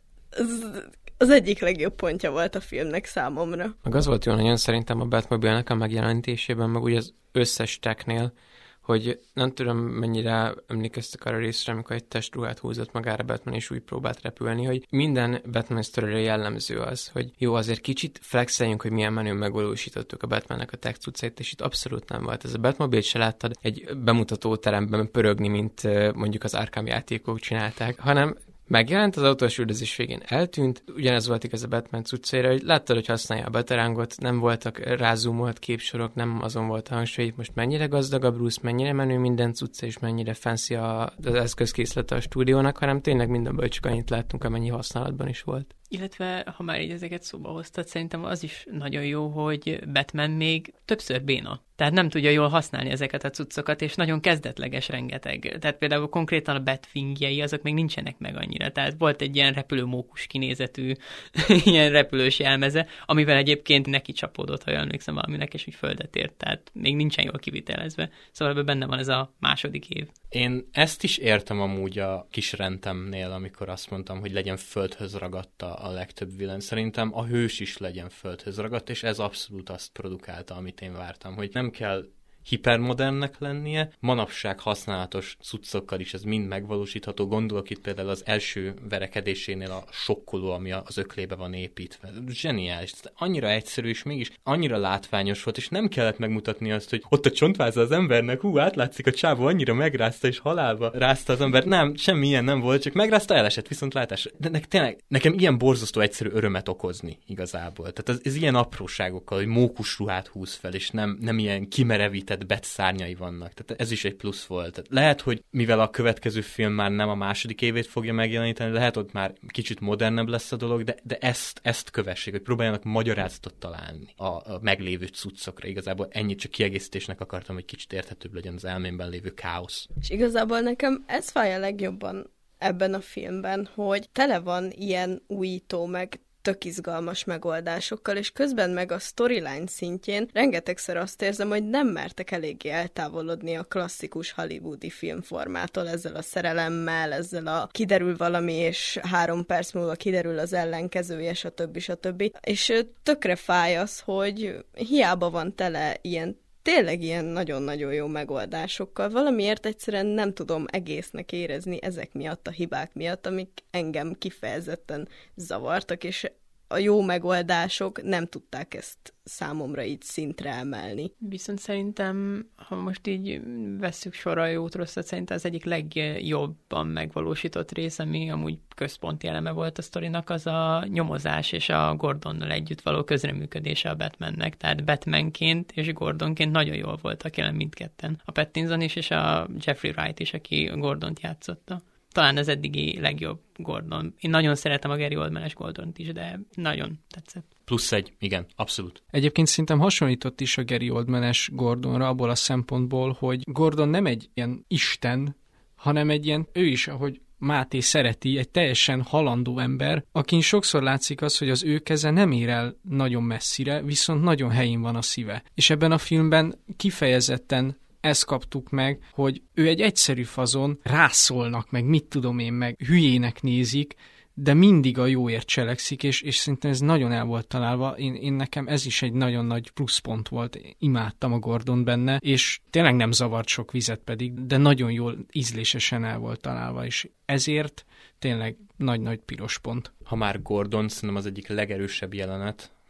Az egyik legjobb pontja volt a filmnek számomra. Meg az volt jó nagyon szerintem a Batmobile-nek a megjelenítésében, meg úgy az összes technél, hogy nem tudom, mennyire emlékeztek arra részre, amikor egy testruhát húzott magára Batman, és úgy próbált repülni, hogy minden Batman sztorira jellemző az, hogy jó, azért kicsit flexeljünk, hogy milyen menőn megvalósítottuk a Batmannek a tech cuccait, és itt abszolút nem volt. Ez a Batmobile-t se láttad egy bemutató teremben pörögni, mint mondjuk az Arkham játékok csinálták, hanem megjelent, az autós üldözés végén eltűnt, ugyanez volt igaz a Batman cuccaira, hogy láttad, hogy használja a batarángot, nem voltak rázoomolt képsorok, nem azon volt a hangsúly, hogy most mennyire gazdag a Bruce, mennyire menő minden cucca, és mennyire fancy az eszközkészlete a stúdiónak, hanem tényleg mindenből csak annyit láttunk, amennyi használatban is volt. Illetve, ha már így ezeket szóba hoztad, szerintem az is nagyon jó, hogy Batman még többször béna. Tehát nem tudja jól használni ezeket a cuccokat, és nagyon kezdetleges rengeteg. Tehát például konkrétan a Batwingjei, azok még nincsenek meg annyira. Tehát volt egy ilyen repülőmókus kinézetű, ilyen repülős jelmeze, amivel egyébként neki csapódott, ha emlékszem valaminek, és úgy földet ért. Tehát még nincsen jól kivitelezve. Szóval ebben benne van ez a második év. Én ezt is értem amúgy a kis rendemnél, amikor azt mondtam, hogy legyen földhöz ragadt a legtöbb villan. Szerintem a hős is legyen földhöz ragadt, és ez abszolút azt produkálta, amit én vártam, hogy nem kell hipermodernnek lennie, manapság használatos cuccokkal is ez mind megvalósítható. Gondolok itt például az első verekedésénél a sokkoló, ami az öklébe van építve. Zseniális. Annyira egyszerű, és mégis annyira látványos volt, és nem kellett megmutatni azt, hogy ott a csontváza az embernek, átlátszik a csávó, annyira megrázta, és halálba rázta az ember. Nem, semmi ilyen nem volt, csak megrázta, elesett, viszont látásra. De tényleg, nekem ilyen borzasztó egyszerű örömet okozni igazából. Tehát ez ilyen apróságokkal, hogy mókus ruhát húz fel, és nem ilyen kimerevített betszárnyai vannak. Tehát ez is egy plusz volt. Tehát lehet, hogy mivel a következő film már nem a második évét fogja megjeleníteni, lehet, hogy már kicsit modernebb lesz a dolog, de ezt kövessék, hogy próbáljanak magyarázatot találni a meglévő cuccokra. Igazából ennyit csak kiegészítésnek akartam, hogy kicsit érthetőbb legyen az elmémben lévő káosz. És igazából nekem ez fáj a legjobban ebben a filmben, hogy tele van ilyen újító, meg tök izgalmas megoldásokkal, és közben meg a storyline szintjén rengetegszer azt érzem, hogy nem mertek eléggé eltávolodni a klasszikus hollywoodi filmformától, ezzel a szerelemmel, ezzel a kiderül valami, és 3 perc múlva kiderül az ellenkezője, stb. És tökre fáj az, hogy hiába van tele ilyen tényleg ilyen nagyon-nagyon jó megoldásokkal. Valamiért egyszerűen nem tudom egésznek érezni ezek miatt, a hibák miatt, amik engem kifejezetten zavartak, és a jó megoldások nem tudták ezt számomra így szintre emelni. Viszont szerintem, ha most így vesszük sorra jót rosszat, szerintem az egyik legjobban megvalósított rész, ami amúgy központi eleme volt a sztorinak, az a nyomozás és a Gordonnal együtt való közreműködése a Batmannek. Tehát Batmanként és Gordonként nagyon jól voltak jelen mindketten. A Pattinson is, és a Jeffrey Wright is, aki Gordont játszotta. Talán az eddigi legjobb Gordon. Én nagyon szeretem a Gary Oldman-es Gordont is, de nagyon tetszett. +1, igen, abszolút. Egyébként szerintem hasonlított is a Gary Oldman-es Gordonra abból a szempontból, hogy Gordon nem egy ilyen isten, hanem egy ilyen, ő is, ahogy Máté szereti, egy teljesen halandó ember, akin sokszor látszik az, hogy az ő keze nem ér el nagyon messzire, viszont nagyon helyén van a szíve. És ebben a filmben kifejezetten ezt kaptuk meg, hogy ő egy egyszerű fazon, rászólnak, meg mit tudom én, meg hülyének nézik, de mindig a jóért cselekszik, és szerintem ez nagyon el volt találva. Én nekem ez is egy nagyon nagy pluszpont volt. Imádtam a Gordon benne, és tényleg nem zavart sok vizet pedig, de nagyon jól ízlésesen el volt találva, és ezért tényleg nagy-nagy piros pont. Ha már Gordon, szerintem az egyik legerősebb jelenet,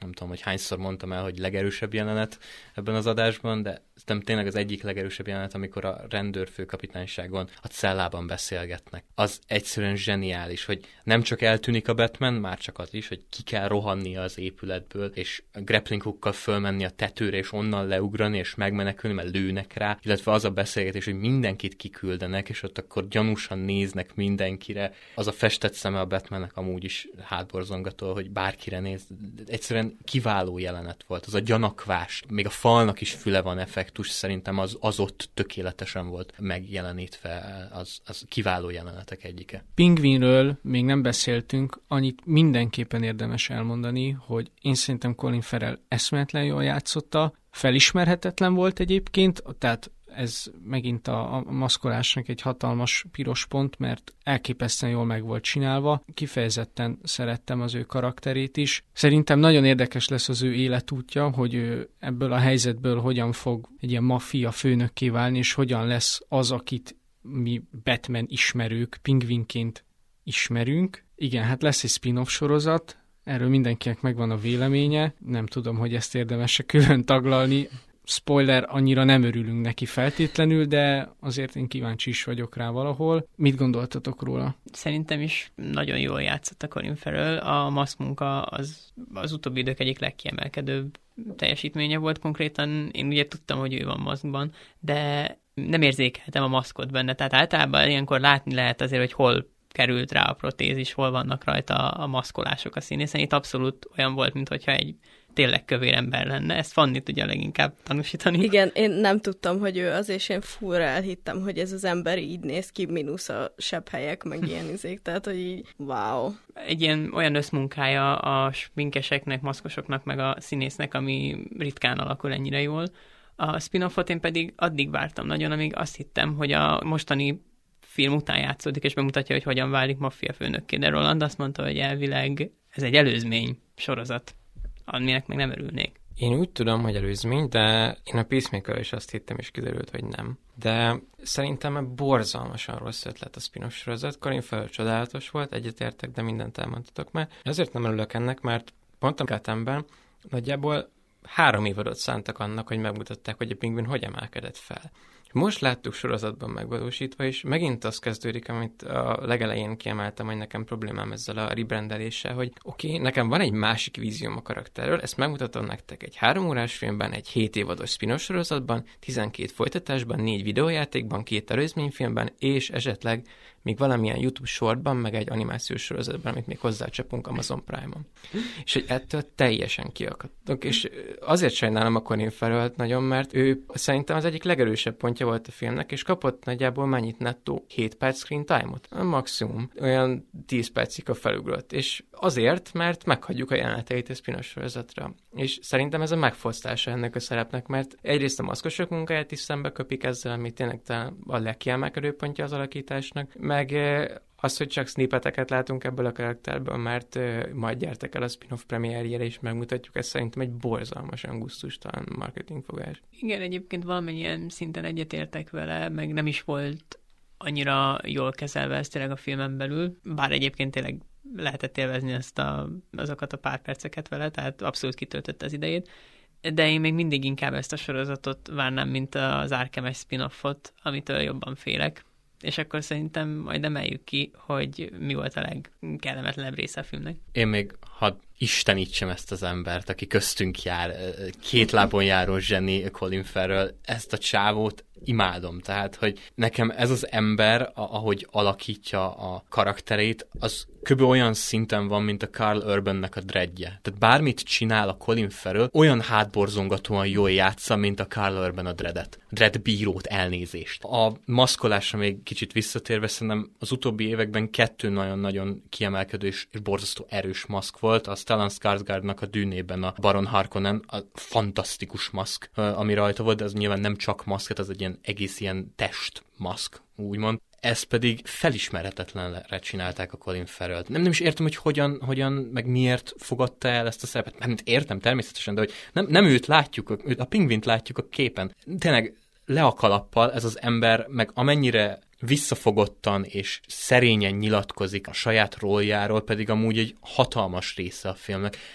nem tudom, hogy hányszor mondtam el, hogy legerősebb jelenet ebben az adásban, de tényleg az egyik legerősebb jelenet, amikor a rendőrfőkapitányságon a cellában beszélgetnek. Az egyszerűen zseniális, hogy nem csak eltűnik a Batman, már csak az is, hogy ki kell rohannia az épületből, és grappling hookkal fölmenni a tetőre, és onnan leugrani, és megmenekülni, mert lőnek rá, illetve az a beszélgetés, hogy mindenkit kiküldenek, és ott akkor gyanúsan néznek mindenkire. Az a festett szeme a Batmannek amúgy is hátborzongató, hogy bárkire néz. Egyszerűen kiváló jelenet volt. Az a gyanakvás, még a falnak is füle van effektus, szerintem az ott tökéletesen volt megjelenítve, az kiváló jelenetek egyike. Pingvinről még nem beszéltünk, annyit mindenképpen érdemes elmondani, hogy én szerintem Colin Farrell eszméletlen jól játszotta, felismerhetetlen volt egyébként, tehát ez megint a maszkolásnak egy hatalmas piros pont, mert elképesztően jól meg volt csinálva. Kifejezetten szerettem az ő karakterét is. Szerintem nagyon érdekes lesz az ő életútja, hogy ő ebből a helyzetből hogyan fog egy ilyen maffia főnökké válni, és hogyan lesz az, akit mi Batman ismerők, pingvinként ismerünk. Igen, hát lesz egy spin-off sorozat, erről mindenkinek megvan a véleménye, nem tudom, hogy ezt érdemes-e külön taglalni. Spoiler, annyira nem örülünk neki feltétlenül, de azért én kíváncsi is vagyok rá valahol. Mit gondoltatok róla? Szerintem is nagyon jól játszott a Colin Farrell. A maszk munka az utóbbi idők egyik legkiemelkedőbb teljesítménye volt konkrétan. Én ugye tudtam, hogy ő van maszkban, de nem érzékeltem a maszkot benne. Tehát általában ilyenkor látni lehet azért, hogy hol került rá a protézis, hol vannak rajta a maszkolások a színészen. Itt abszolút olyan volt, mintha egy tényleg kövér ember lenne. Ezt Fanni tudja leginkább tanúsítani. Igen, én nem tudtam, hogy ő az, és én fúra elhittem, hogy ez az ember így néz ki, mínusz a sebhelyek, meg ilyen izék, tehát, hogy így, wow. Egy ilyen olyan összmunkája a sminkeseknek, maszkosoknak, meg a színésznek, ami ritkán alakul ennyire jól. A spin-offot én pedig addig vártam nagyon, amíg azt hittem, hogy a mostani film után játszódik, és bemutatja, hogy hogyan válik maffia főnökké. De Roland azt mondta, hogy elvileg ez egy előzmény sorozat, aminek meg nem örülnék. Én úgy tudom, hogy előzmény, de én a Peacemaker is azt hittem, és kiderült, hogy nem. De szerintem borzalmasan rossz ötlet a spin-off sorozat. Colin Farrell csodálatos volt, egyetértek, de mindent elmondtatok már. Ezért nem örülök ennek, mert pont a Gothamben nagyjából 3 évadot szántak annak, hogy megmutatták, hogy a pingvin hogy emelkedett fel. Most láttuk sorozatban megvalósítva, és megint az kezdődik, amit a legelején kiemeltem, hogy nekem problémám ezzel a rebrandeléssel, hogy oké, nekem van egy másik vízióm a karakterről, ezt megmutatom nektek egy 3 órás filmben, egy 7 évados spin-off sorozatban, 12 folytatásban, 4 videójátékban, 2 előzményfilmben, és esetleg még valamilyen YouTube shortban, meg egy animációs sorozatban, amit még hozzácsapunk Amazon Prime-on. És hogy ettől teljesen kiakadtok, és azért sajnálom a Colin Farrellt nagyon, mert ő szerintem az egyik legerősebb pontja volt a filmnek, és kapott nagyjából mennyit nettó? 7 perc screen time-ot? Maximum. Olyan 10 percig a felugrott. És azért, mert meghagyjuk a jeleneteit a spin-off sorozatra. És szerintem ez a megfosztása ennek a szerepnek, mert egyrészt a maszkosok munkáját is szembe köpik ezzel, ami tényleg a legkiemelkedő pontja az alakításnak, meg az, hogy csak snippeteket látunk ebből a karakterből, mert majd gyertek el a spin-off premierjére, és megmutatjuk, ez szerintem egy borzalmasan gusztustalan marketingfogás. Igen, egyébként valamennyien szinten egyetértek vele, meg nem is volt annyira jól kezelve ez tényleg a filmen belül, bár egyébként tényleg lehetett élvezni azokat a pár perceket vele, tehát abszolút kitöltötte az idejét, de én még mindig inkább ezt a sorozatot várnám, mint az Arkham-es spin-offot, amitől jobban félek. És akkor szerintem majd emeljük ki, hogy mi volt a legkellemetlenebb része a filmnek. Én még hadd istenítsem ezt az embert, aki köztünk jár, 2 lábon járó zseni Colin Farrell, ezt a csávót imádom. Tehát, hogy nekem ez az ember, ahogy alakítja a karakterét, az kb. Olyan szinten van, mint a Karl Urbannek a Dreadje. Tehát bármit csinál a Colin Farrell, olyan hátborzongatóan jól játsza, mint a Karl Urban a Dreadet. Dread bírót, elnézést. A maszkolásra még kicsit visszatérve, szerintem az utóbbi években 2 nagyon-nagyon kiemelkedő és borzasztó erős maszk volt. A Stellan Skarsgårdnak a Dűnében a Baron Harkonnen, a fantasztikus maszk, ami rajta volt, de az nyilván nem csak maszk, ez egy ilyen egész ilyen testmaszk, úgymond. Ezt pedig felismerhetetlenre csinálták a Colin Farrellt. Nem is értem, hogy hogyan, meg miért fogadta el ezt a szerepet. Nem értem természetesen, de hogy nem őt látjuk, a pingvint látjuk a képen. Tényleg le a kalappal ez az ember, meg amennyire visszafogottan és szerényen nyilatkozik a saját róljáról, pedig amúgy egy hatalmas része a filmnek.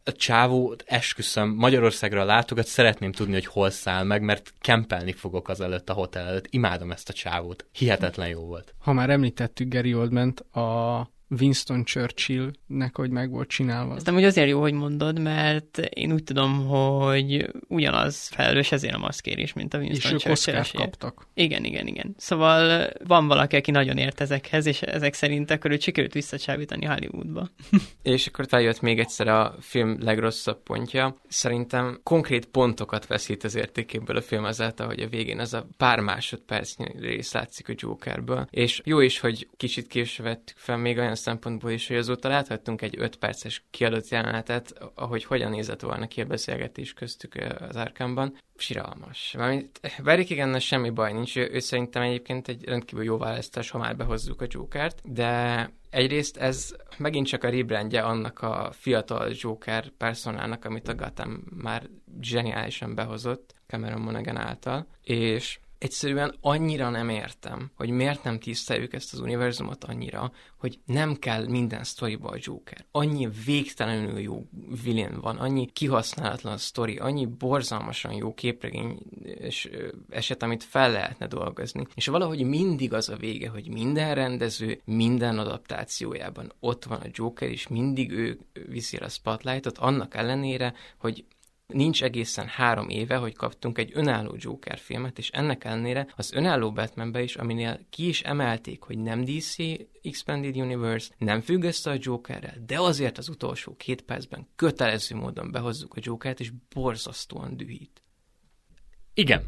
a csávót esküszöm, Magyarországra látogat, szeretném tudni, hogy hol száll meg, mert kempelni fogok az előtt a hotel előtt. Imádom ezt a csávót. Hihetetlen jó volt. Ha már említettük Gary Oldmant, a Winston Churchillnek, hogy meg volt csinálva. Ez amúgy azért jó, hogy mondod, mert én úgy tudom, hogy ugyanaz felelős ezért a maszkérés, mint a Winston Churchill. És ők Oscart kaptak. Igen. Szóval van valaki, aki nagyon ért ezekhez, és ezek szerint akkor őt sikerült visszacsábítani Hollywoodba. És akkor eljött még egyszer a film legrosszabb pontja. Szerintem konkrét pontokat veszít az értékéből a film azáltal, hogy a végén az a pár másodpercnyi rész látszik a Jokerből. És jó is, hogy kicsit később vettük fel még olyan szempontból is, hogy azóta láthattunk egy 5 perces kiadott jelenetet, ahogy hogyan nézett volna ki a beszélgetés köztük az Arkhamban. Siralmas. Barry Keogannal semmi baj nincs, ő szerintem egyébként egy rendkívül jó választás, ha már behozzuk a Jokert, de egyrészt ez megint csak a rebrandje annak a fiatal Joker personának, amit a Gotham már zseniálisan behozott Cameron Monaghan által, és egyszerűen annyira nem értem, hogy miért nem tiszteljük ezt az univerzumot annyira, hogy nem kell minden sztoriba a Joker. Annyi végtelenül jó villain van, annyi kihasználatlan sztori, annyi borzalmasan jó képregény és eset, amit fel lehetne dolgozni. És valahogy mindig az a vége, hogy minden rendező, minden adaptációjában ott van a Joker, és mindig ő viszi a spotlightot, annak ellenére, hogy nincs egészen 3 éve, hogy kaptunk egy önálló Joker filmet, és ennek ellenére az önálló Batmanbe is, aminél ki is emelték, hogy nem DC Expanded Universe, nem függ össze a Jokerrel, de azért az utolsó 2 percben kötelező módon behozzuk a Jokert, és borzasztóan dühít. Igen.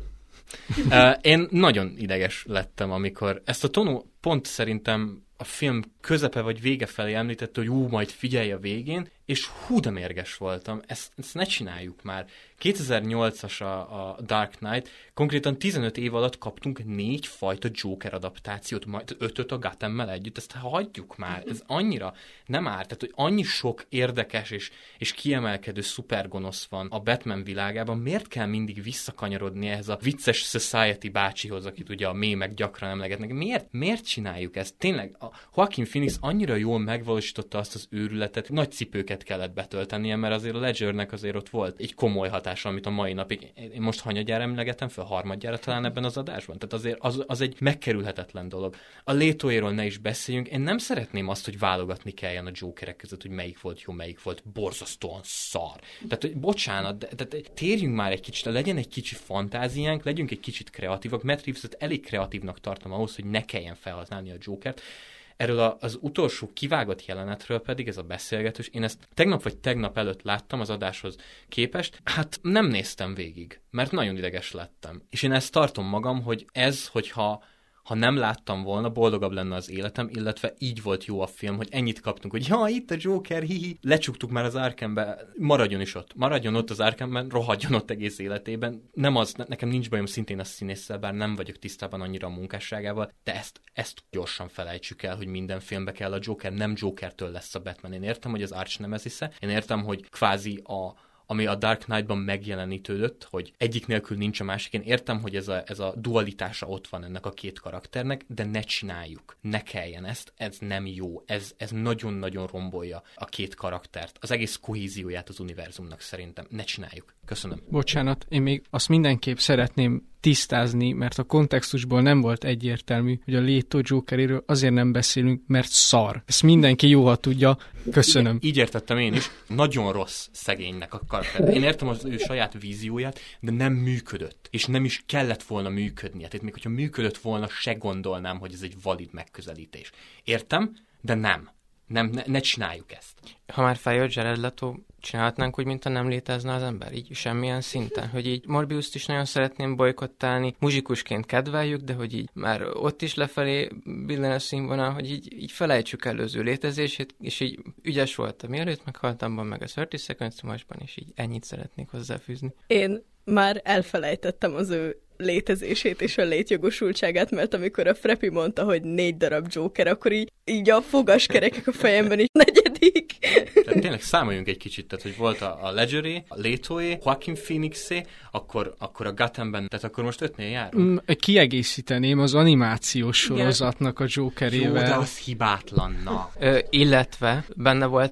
Én nagyon ideges lettem, amikor ezt a Tonó pont szerintem a film közepe vagy vége felé említette, hogy majd figyelj a végén, és hú, de mérges voltam. Ezt ne csináljuk már. 2008-as a Dark Knight, konkrétan 15 év alatt kaptunk 4 fajta Joker adaptációt, majd 5-öt a Gotham-mel együtt, ezt hagyjuk már. Ez annyira nem árt, tehát hogy annyi sok érdekes és kiemelkedő szupergonosz van a Batman világában, miért kell mindig visszakanyarodni ehhez a vicces Society bácsihoz, akit ugye a mémek gyakran emlegetnek. Miért csináljuk ezt? Tényleg, a Joaquin Phoenix annyira jól megvalósította azt az őrületet, nagy cipőket kellett betöltenie, mert azért a Ledgernek azért ott volt egy komoly hatása, amit a mai napig, én most hanyadjára emlegetem fel, 3. talán ebben az adásban. Tehát azért az egy megkerülhetetlen dolog. A Letóéról ne is beszéljünk, én nem szeretném azt, hogy válogatni kelljen a Jokerek között, hogy melyik volt jó, melyik volt borzasztóan szar. Tehát, hogy bocsánat, de térjünk már egy kicsit, legyen egy kicsi fantáziánk, legyünk egy kicsit kreatívak. Matt Reeves-et elég kreatívnak tartom ahhoz, hogy ne kelljen felhasználni a Jokert. Erről az utolsó kivágott jelenetről pedig ez a beszélgetés, én ezt tegnap előtt láttam az adáshoz képest, hát nem néztem végig, mert nagyon ideges lettem. És én ezt tartom magam, hogy hogyha nem láttam volna, boldogabb lenne az életem, illetve így volt jó a film, hogy ennyit kaptunk, hogy ja, itt a Joker, hihi, lecsuktuk már az Arkhambe, maradjon ott az Arkhamben, rohadjon ott egész életében. Nekem nincs bajom szintén a színésszel, bár nem vagyok tisztában annyira a munkásságával, de ezt gyorsan felejtsük el, hogy minden filmbe kell a Joker, nem Jokertől lesz a Batman. Én értem, hogy az arch nemesis-e, én értem, hogy kvázi ami a Dark Knight-ban megjelenítődött, hogy egyik nélkül nincs a másik. Én értem, hogy ez a dualitása ott van ennek a 2 karakternek, de ne csináljuk. Ne kelljen ez nem jó. Ez nagyon-nagyon rombolja a 2 karaktert. Az egész kohézióját az univerzumnak szerintem. Ne csináljuk. Köszönöm. Bocsánat, én még azt mindenképp szeretném tisztázni, mert a kontextusból nem volt egyértelmű, hogy a Leto Jokeréről azért nem beszélünk, mert szar. Ezt mindenki jó, ha tudja. Köszönöm. Így értettem én is. Nagyon rossz szegénynek a karakter. Én értem az ő saját vízióját, de nem működött. És nem is kellett volna működnie. Tehát még hogyha működött volna, se gondolnám, hogy ez egy valid megközelítés. Értem, de nem. Ne csináljuk ezt. Ha már feljött Jared Leto, csinálhatnánk úgy, mintha nem létezne az ember, így semmilyen szinten, hogy így Morbiust is nagyon szeretném bolykottálni, muzsikusként kedveljük, de hogy így már ott is lefelé billen a színvonal, hogy így felejtsük el az ő létezését, és így ügyes voltam mielőtt meghaltamban, meg a 30 Seconds to Mars-ban, és így ennyit szeretnék hozzáfűzni. Én már elfelejtettem az ő létezését és a létjogosultságát, mert amikor a Freppy mondta, hogy 4 darab Joker, akkor így a fogaskerekek a fejemben így 4. Tehát tényleg számoljunk egy kicsit, tehát hogy volt a Ledgeré, a Letoé, Joaquin Phoenixé, akkor a Gothamben, tehát akkor most 5-nél járunk. Kiegészíteném az animációs sorozatnak a Jokerével. Jó, de az hibátlan, na. Illetve benne volt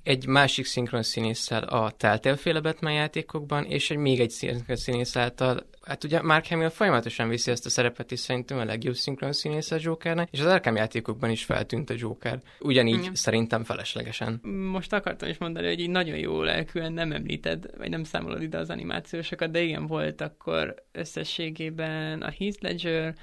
egy másik szinkron színésszel a Telltale-féle Batman játékokban, és még egy szinkron színész által, hát ugye Mark Hamill folyamatosan viszi ezt a szerepet, és szerintem a legjobb szinkron színész a Jokernek, és az Arkham játékokban is feltűnt a Joker. Ugyanígy szerintem feleslegesen. Most akartam is mondani, hogy így nagyon jó lelkűen nem említed, vagy nem számolod ide az animációsokat, de igen, volt akkor összességében a Heath Ledger,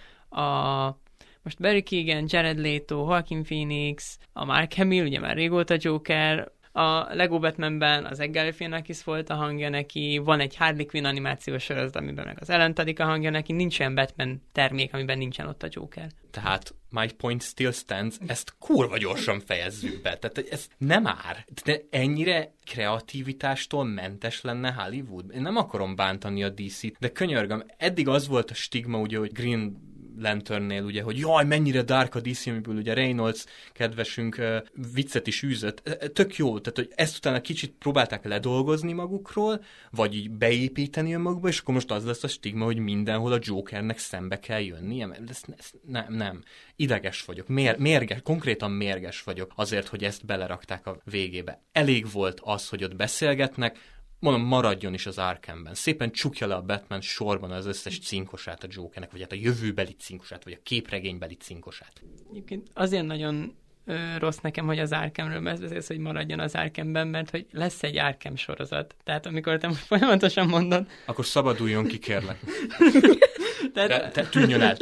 most Barry Keoghan, Jared Leto, Joaquin Phoenix, a Mark Hamill, ugye már régóta Joker, a Lego Batmanben az Zach Galifianakis volt a hangja neki, van egy Harley Quinn animációs sorozat, amiben meg az Ellen Tudyk a hangja neki, nincs olyan Batman termék, amiben nincsen ott a Joker. Tehát my point still stands, ezt kurva gyorsan fejezzük be. Tehát ez nem ár. De ennyire kreativitástól mentes lenne Hollywood. Én nem akarom bántani a DC-t, de könyörgöm, eddig az volt a stigma, ugye, hogy Green Lanternnél, ugye, hogy jaj, mennyire dark a DC, amiből ugye Reynolds kedvesünk viccet is űzött. Tök jó, tehát hogy ezt utána kicsit próbálták ledolgozni magukról, vagy így beépíteni önmagukba, és akkor most az lesz a stigma, hogy mindenhol a Jokernek szembe kell jönnie. Nem. Ideges vagyok. Mérges, konkrétan mérges vagyok azért, hogy ezt belerakták a végébe. Elég volt az, hogy ott beszélgetnek, mondom, maradjon is az Arkhamben. Szépen csukja le a Batman sorban az összes cinkosát a Jokernek, vagy hát a jövőbeli cinkosát, vagy a képregénybeli cinkosát. Egyébként azért nagyon rossz nekem, hogy az Arkhamről beszélsz, hogy maradjon az Arkhamben, mert hogy lesz egy Arkham sorozat. Tehát amikor te folyamatosan mondod... Akkor szabaduljon ki, kérlek. Tehát... Tűnjön el.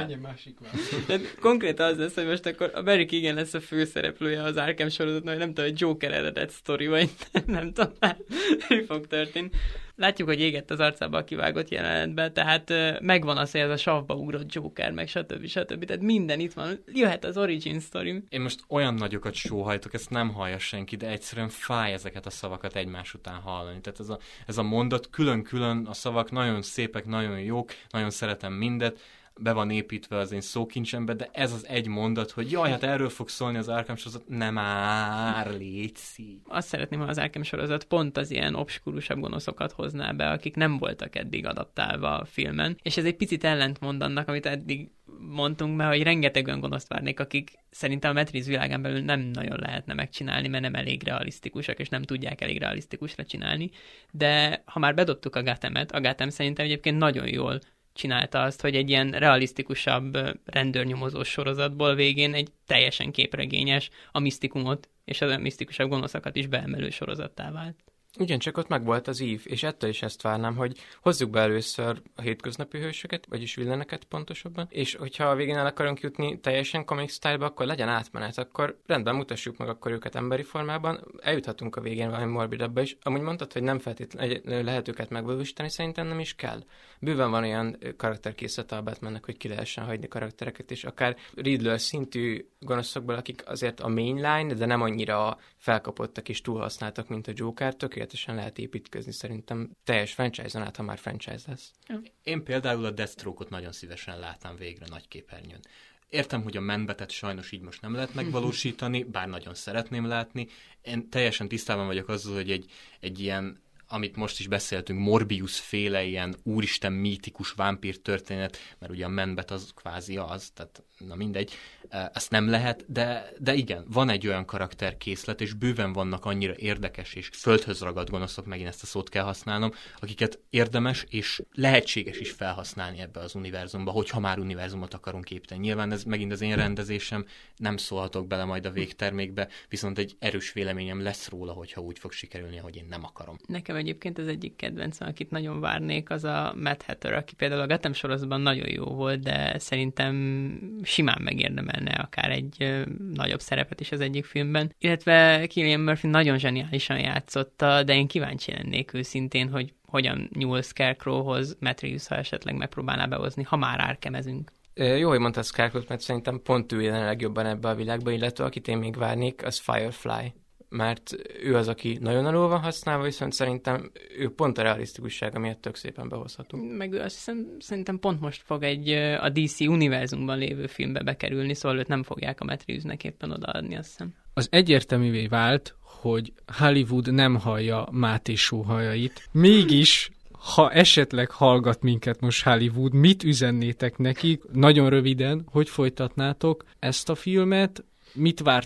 Tehát konkrétan az lesz, hogy most akkor a Barry Keoghan lesz a főszereplője az Arkham sorozatnak, hogy nem tudom, hogy Joker eredet sztori, vagy nem tudom már, mi fog történni. Látjuk, hogy égett az arcába a kivágott jelenetben, tehát megvan az, hogy ez a savba ugrott Joker, meg stb. Tehát minden itt van. Jöhet az origin story. Én most olyan nagyokat sóhajtok, ezt nem hallja senki, de egyszerűen fáj ezeket a szavakat egymás után hallani. Tehát ez a mondat külön-külön, a szavak nagyon szépek, nagyon jók, nagyon szeretem mindet, be van építve az én szókincsembe, de ez az egy mondat, hogy jaj, hát erről fog szólni az Arkham sorozat, nem már, létszik. Azt szeretném, ha az Arkham sorozat pont az ilyen obskurusabb gonoszokat hozná be, akik nem voltak eddig adaptálva a filmen, és ez egy picit ellentmond annak, amit eddig mondtunk, mert hogy rengeteg olyan gonoszt várnék, akik szerintem a Matrix világán belül nem nagyon lehetne megcsinálni, mert nem elég realisztikusak, és nem tudják elég realisztikusra csinálni, de ha már bedobtuk a Gothamet, a Gotham szerintem egyébként nagyon jól csinálta azt, hogy egy ilyen realisztikusabb rendőrnyomozós sorozatból végén egy teljesen képregényes, a misztikumot és a misztikusabb gonoszokat is beemelő sorozattá vált. Ugyancsak ott megvolt az ív, és ettől is ezt várnám, hogy hozzuk be először a hétköznapi hősöket, vagyis villeneket pontosabban, és hogyha a végén el akarunk jutni teljesen comic style-ba, akkor legyen átmenet, akkor rendben mutassuk meg akkor őket emberi formában, eljuthatunk a végén valami morbidabba is. Amúgy mondtad, hogy nem feltétlenül lehet őket megvalósítani, szerintem nem is kell. Bőven van olyan karakterkészlete a Batmannek, hogy ki lehessen hagyni karaktereket, és akár Riddler szintű gonoszokból, akik azért a mainline, de nem annyira felkapottak és túlhasználtak, mint a Joker, tökéletesen lehet építkezni szerintem teljes franchise-on át, ha már franchise lesz. Én például a Deathstroke-ot nagyon szívesen látnám végre nagy képernyőn. Értem, hogy a Man-Batet sajnos így most nem lehet megvalósítani, bár nagyon szeretném látni. Én teljesen tisztában vagyok azzal, hogy egy ilyen, amit most is beszéltünk, Morbius-féle ilyen úristen mítikus vámpír történet, mert ugye a Man-Bat az kvázi az, tehát na mindegy, ezt nem lehet, de igen, van egy olyan karakterkészlet, és bőven vannak annyira érdekes és földhöz ragadt gonoszok, megint ezt a szót kell használnom, akiket érdemes és lehetséges is felhasználni ebbe az univerzumba, hogyha már univerzumot akarunk építeni. Nyilván ez megint az én rendezésem, nem szólhatok bele majd a végtermékbe, viszont egy erős véleményem lesz róla, hogyha úgy fog sikerülni, hogy én nem akarom. Nekem egyébként az egyik kedvencem, akit nagyon várnék, az a Mad Hatter, aki például a Gotham sorozatban nagyon jó volt, de szerintem simán megérdemelne akár egy nagyobb szerepet is az egyik filmben. Illetve Cillian Murphy nagyon zseniálisan játszotta, de én kíváncsi lennék őszintén, hogy hogyan nyúl Scarecrowhoz Matt Reeves, ha esetleg megpróbálná behozni, ha már árkemezünk. Jó, hogy mondtad Scarecrow-t, mert szerintem pont ő jelen a legjobban ebbe a világba, illetve akit én még várnék, az Firefly. Mert ő az, aki nagyon alul van használva, viszont szerintem ő pont a realisztikussága miatt tök szépen behozható. Meg ő azt hiszem, szerintem pont most fog a DC univerzumban lévő filmbe bekerülni, szóval őt nem fogják a Matt Reevesnek éppen odaadni, azt hiszem. Az egyértelművé vált, hogy Hollywood nem hallja Máté sóhajait. Mégis, ha esetleg hallgat minket most Hollywood, mit üzennétek nekik? Nagyon röviden, hogy folytatnátok ezt a filmet? Mit vártok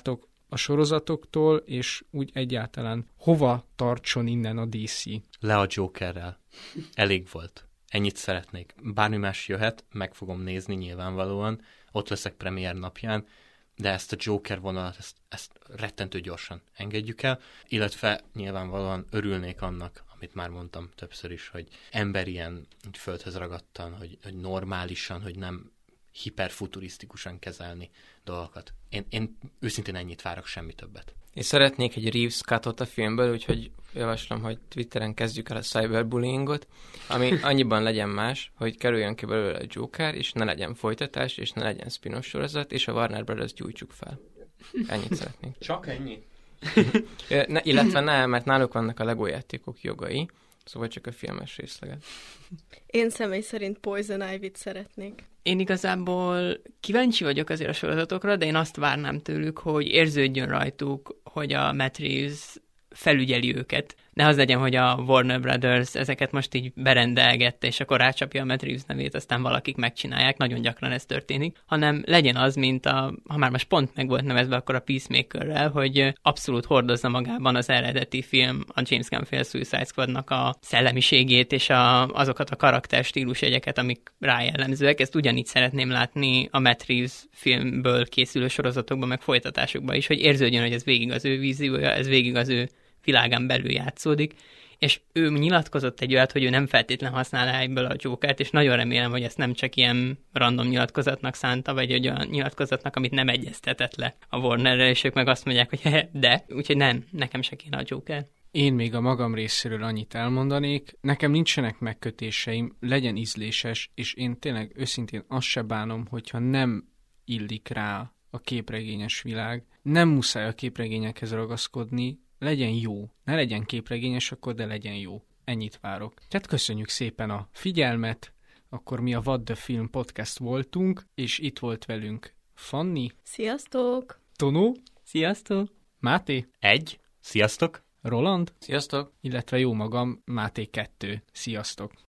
a sorozatoktól, és úgy egyáltalán hova tartson innen a DC. Le a Jokerrel. Elég volt. Ennyit szeretnék. Bármi más jöhet, meg fogom nézni nyilvánvalóan, ott leszek premier napján, de ezt a Joker vonalat, ezt rettentő gyorsan engedjük el, illetve nyilvánvalóan örülnék annak, amit már mondtam többször is, hogy ember ilyen földhöz ragadtan, hogy normálisan, hogy nem hiperfuturisztikusan kezelni dolgokat. Én őszintén ennyit várok, semmi többet. Én szeretnék egy Reeves cutot a filmből, úgyhogy javaslom, hogy Twitteren kezdjük el a cyberbullyingot, ami annyiban legyen más, hogy kerüljön ki belőle a Joker, és ne legyen folytatás, és ne legyen spin-off sorozat, és a Warner Brothers gyújtsuk fel. Ennyit szeretnénk. Csak ennyi? Illetve ne, mert náluk vannak a Lego játékok jogai, szóval csak a filmes részleget. Én személy szerint Poison Ivy-t szeretnék. Én igazából kíváncsi vagyok azért a sorozatokra, de én azt várnám tőlük, hogy érződjön rajtuk, hogy a Matt Reeves felügyeli őket. Ne az legyen, hogy a Warner Brothers ezeket most így berendelgette, és akkor rácsapja a Matt Reeves nevét, aztán valakik megcsinálják, nagyon gyakran ez történik, hanem legyen az, mint ha már most pont meg volt nevezve akkor a Peacemakerrel, hogy abszolút hordozza magában az eredeti film, a James Gunn-féle Suicide Squadnak a szellemiségét, és azokat a karakterstílusjegyeket, amik rájellemzőek. Ezt ugyanígy szeretném látni a Matt Reeves filmből készülő sorozatokban, meg folytatásokban is, hogy érződjön, hogy ez végig az ő víziója, ez végig az ő világán belül játszódik, és ő nyilatkozott egy olyat, hogy ő nem feltétlen használja egyből a Jokert, és nagyon remélem, hogy ezt nem csak ilyen random nyilatkozatnak szánta, vagy egy olyan nyilatkozatnak, amit nem egyeztetett le a Warnerrel, és ők meg azt mondják, hogy de, úgyhogy nem, nekem se kéne a Joker. Én még a magam részéről annyit elmondanék, nekem nincsenek megkötéseim, legyen ízléses, és én tényleg őszintén azt se bánom, hogyha nem illik rá a képregényes világ, nem muszáj a képregényekhez ragaszkodni, legyen jó. Ne legyen képregényes akkor, de legyen jó. Ennyit várok. Tehát köszönjük szépen a figyelmet, akkor mi a What the Film podcast voltunk, és itt volt velünk Fanni. Sziasztok! Tonó. Sziasztok! Máté. Sziasztok! Roland. Sziasztok! Illetve jó magam, Máté 2. Sziasztok!